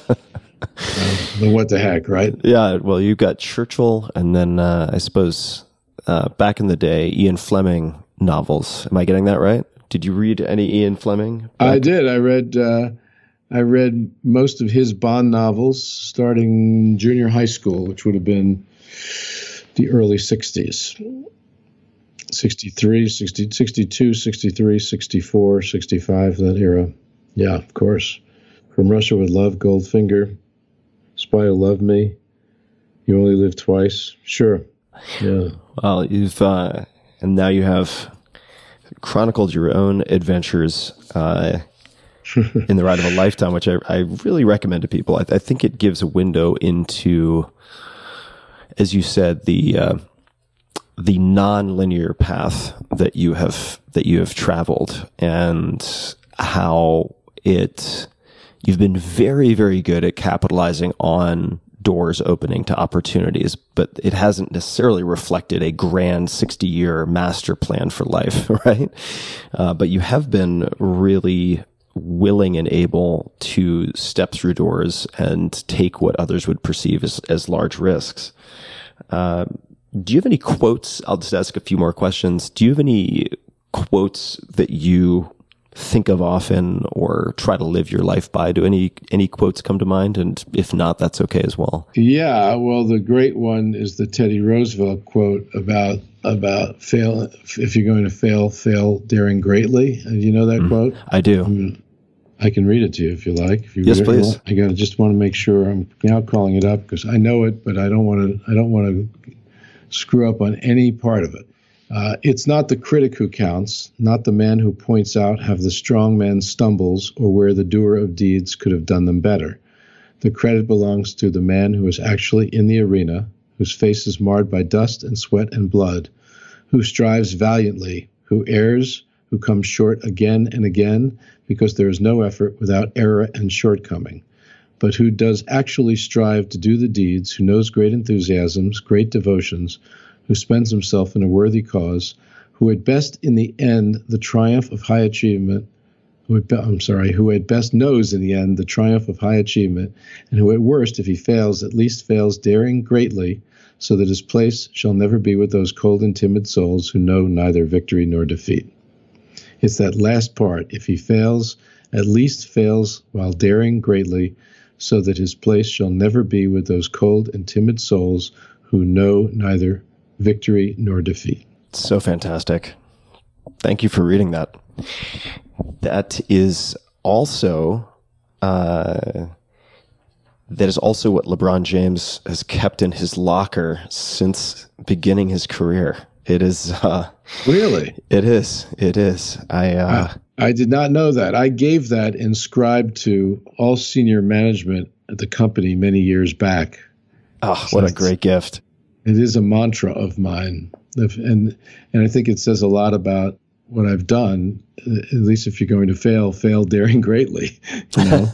but what the heck, right? Yeah, well, you've got Churchill, and then uh, I suppose uh, back in the day, Ian Fleming novels. Am I getting that right? Did you read any Ian Fleming? I did. I read uh, I read most of his Bond novels starting junior high school, which would have been the early sixties. sixty-three, sixty, sixty-two, sixty-three, sixty-four, sixty-five, that era. Yeah, of course. From Russia with Love, Goldfinger, Spy Who Loved Me, You Only Live Twice. Sure. Yeah. Well, you've, uh, and now you have chronicled your own adventures uh, in the Ride of a Lifetime, which I, I really recommend to people. I, I think it gives a window into, as you said, the uh, the non-linear path that you have that you have traveled, and how it you've been very, very good at capitalizing on doors opening to opportunities, but it hasn't necessarily reflected a grand sixty-year master plan for life, right? Uh, but you have been really willing and able to step through doors and take what others would perceive as, as large risks. Uh, do you have any quotes? I'll just ask a few more questions. Do you have any quotes that you think of often or try to live your life by? Do any any quotes come to mind? And if not, that's okay as well. Yeah, well, the great one is the Teddy Roosevelt quote about about fail. If you're going to fail, fail daring greatly. And you know that mm, quote? I do. I'm, I can read it to you if you like. If you yes, please. I got to just want to make sure I'm now calling it up because I know it, but I don't want to. I don't want to screw up on any part of it. Uh, it's not the critic who counts, not the man who points out how the strong man stumbles or where the doer of deeds could have done them better. The credit belongs to the man who is actually in the arena, whose face is marred by dust and sweat and blood, who strives valiantly, who errs, who comes short again and again, because there is no effort without error and shortcoming, but who does actually strive to do the deeds, who knows great enthusiasms, great devotions, who spends himself in a worthy cause, who at best in the end the triumph of high achievement, who at be, I'm sorry, who at best knows in the end the triumph of high achievement, and who at worst, if he fails, at least fails daring greatly, so that his place shall never be with those cold and timid souls who know neither victory nor defeat. It's that last part. If he fails, at least fails while daring greatly, so that his place shall never be with those cold and timid souls who know neither victory nor defeat. So fantastic. Thank you for reading that. That is also uh, that is also what LeBron James has kept in his locker since beginning his career. It is uh, really. It is. It is. I, uh, I I did not know that. I gave that inscribed to all senior management at the company many years back. Oh, so what a great gift! It is a mantra of mine, and and I think it says a lot about what I've done. At least if you're going to fail, fail daring greatly. You know.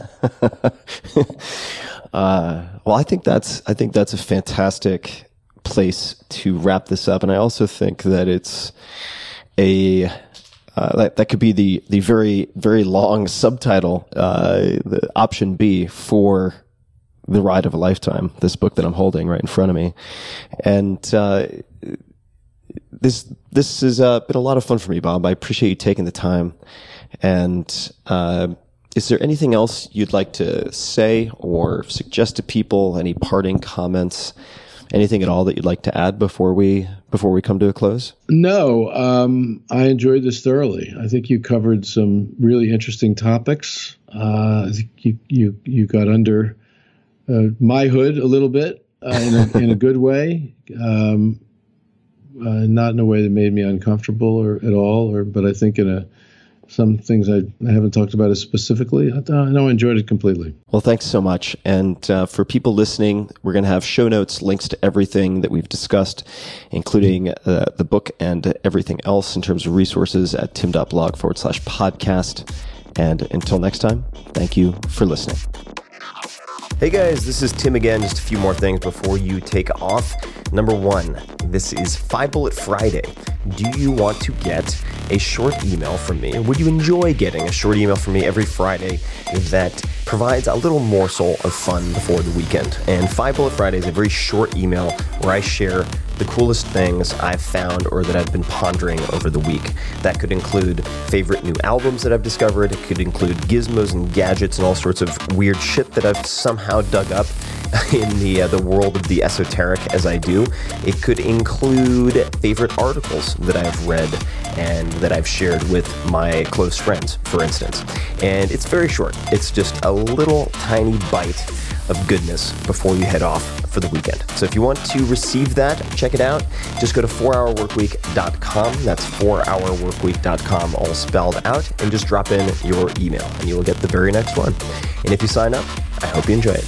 uh, well, I think that's I think that's a fantastic place to wrap this up, and I also think that it's a uh, that that could be the the very very long subtitle, uh, the option B for The Ride of a Lifetime, this book that I'm holding right in front of me. And uh, this this has uh, been a lot of fun for me, Bob. I appreciate you taking the time. And uh, is there anything else you'd like to say or suggest to people? Any parting comments? Anything at all that you'd like to add before we before we come to a close? No, um, I enjoyed this thoroughly. I think you covered some really interesting topics. Uh, I think you you you got under Uh, my hood a little bit uh, in, a, in a good way, um, uh, not in a way that made me uncomfortable or at all, or but I think in a some things I, I haven't talked about as specifically. I, I know I enjoyed it completely. Well, thanks so much. And uh, for people listening, we're going to have show notes, links to everything that we've discussed, including uh, the book and everything else in terms of resources at tim.blog forward slash podcast. And until next time, thank you for listening. Hey guys, this is Tim again. Just a few more things before you take off. Number one, this is Five Bullet Friday. Do you want to get a short email from me? Would you enjoy getting a short email from me every Friday that provides a little morsel of fun before the weekend? And Five Bullet Friday is a very short email where I share the coolest things I've found or that I've been pondering over the week. That could include favorite new albums that I've discovered. It could include gizmos and gadgets and all sorts of weird shit that I've somehow dug up in the uh, the world of the esoteric as I do. It could include favorite articles that I've read and that I've shared with my close friends, for instance. And it's very short. It's just a little tiny bite of goodness before you head off for the weekend. So if you want to receive that, check it out. Just go to four hour work week dot com. That's four hour work week dot com, all spelled out, and just drop in your email and you will get the very next one. And if you sign up, I hope you enjoy it.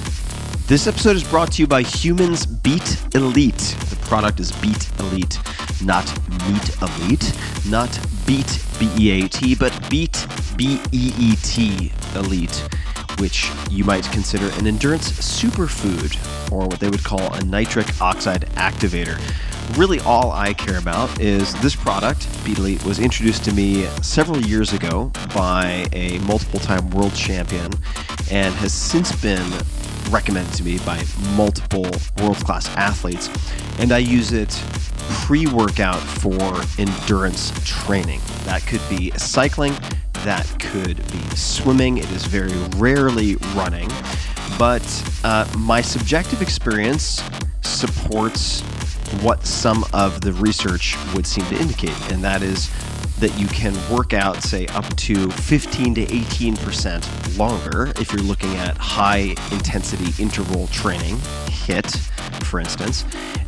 This episode is brought to you by Humans Beat Elite. The product is Beat Elite, not Meat Elite, not Beat, B E A T, but Beat, B E E T Elite, which you might consider an endurance superfood, or what they would call a nitric oxide activator. Really all I care about is this product. Beat Elite was introduced to me several years ago by a multiple-time world champion and has since been recommended to me by multiple world-class athletes, and I use it pre-workout for endurance training. That could be cycling, that could be swimming. It is very rarely running, but uh, my subjective experience supports what some of the research would seem to indicate, and that is that you can work out, say, up to fifteen to eighteen percent longer if you're looking at high intensity interval training, HIIT, for instance,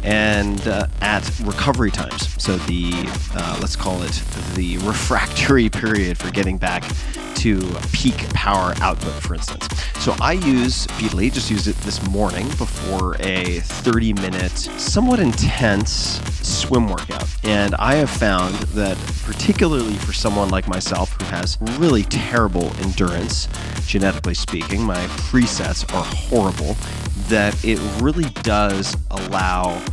and uh, at recovery times. So the, uh, let's call it the refractory period for getting back to peak power output, for instance. So I use Beat Elite, just used it this morning before a thirty minute, somewhat intense swim workout. And I have found that particularly for someone like myself who has really terrible endurance, genetically speaking, my presets are horrible, that it really does allow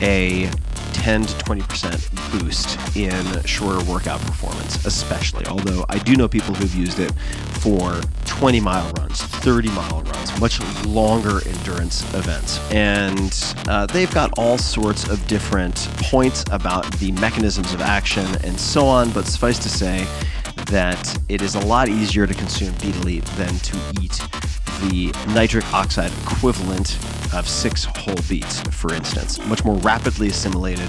a ten to twenty percent boost in shorter workout performance, especially. Although I do know people who've used it for twenty mile runs, thirty mile runs, much longer endurance events. And uh, they've got all sorts of different points about the mechanisms of action and so on, but suffice to say that it is a lot easier to consume Beat Elite than to eat the nitric oxide equivalent of six whole beets, for instance. Much more rapidly assimilated,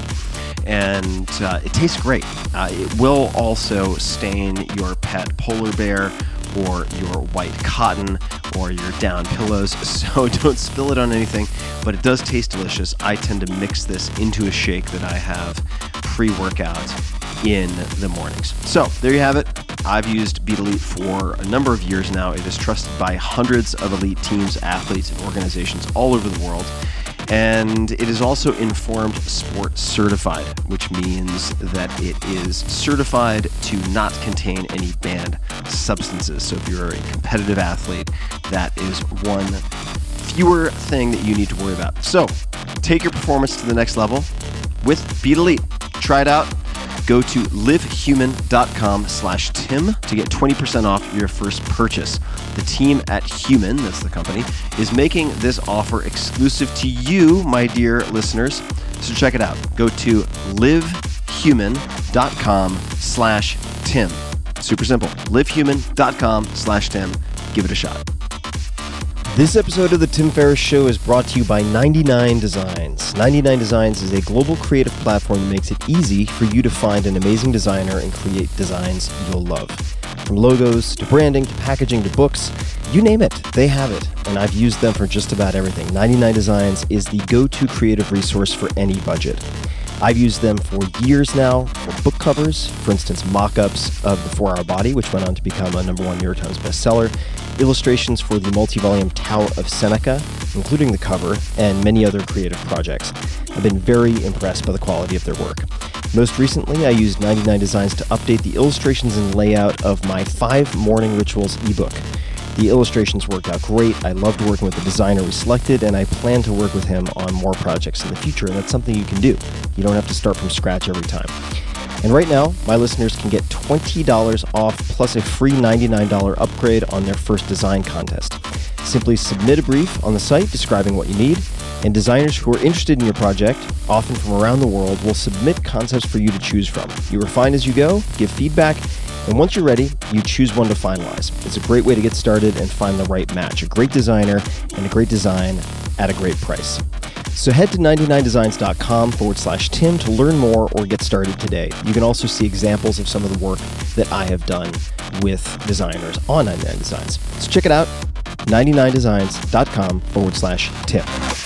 and uh, it tastes great. Uh, it will also stain your pet polar bear or your white cotton or your down pillows, so don't spill it on anything, but it does taste delicious. I tend to mix this into a shake that I have pre-workout in the mornings. So there you have it. I've used Beat Elite for a number of years now. It is trusted by hundreds of elite teams, athletes, and organizations all over the world. And it is also Informed Sport certified, which means that it is certified to not contain any banned substances. So if you're a competitive athlete, that is one fewer thing that you need to worry about. So take your performance to the next level with Beat Elite. Try it out. Go to livehuman.com slash Tim to get twenty percent off your first purchase. The team at Human, that's the company, is making this offer exclusive to you, my dear listeners. So check it out. Go to livehuman.com slash Tim. Super simple. livehuman.com slash Tim. Give it a shot. This episode of The Tim Ferriss Show is brought to you by ninety-nine Designs. ninety-nine Designs is a global creative platform that makes it easy for you to find an amazing designer and create designs you'll love. From logos to branding to packaging to books, you name it, they have it. And I've used them for just about everything. ninety-nine Designs is the go-to creative resource for any budget. I've used them for years now for book covers, for instance, mock-ups of The four-Hour Body, which went on to become a number one New York Times bestseller, illustrations for the multi-volume Tower of Seneca, including the cover, and many other creative projects. I've been very impressed by the quality of their work. Most recently, I used ninety-nine Designs to update the illustrations and layout of my Five Morning Rituals ebook. The illustrations worked out great. I loved working with the designer we selected, and I plan to work with him on more projects in the future, and that's something you can do. You don't have to start from scratch every time. And right now, my listeners can get twenty dollars off plus a free ninety-nine dollars upgrade on their first design contest. Simply submit a brief on the site describing what you need, and designers who are interested in your project, often from around the world, will submit concepts for you to choose from. You refine as you go, give feedback, and once you're ready, you choose one to finalize. It's a great way to get started and find the right match, a great designer and a great design at a great price. So head to ninety-nine-designs.com forward slash Tim to learn more or get started today. You can also see examples of some of the work that I have done with designers on ninety-nine Designs. So check it out, ninety-nine-designs.com forward slash Tim.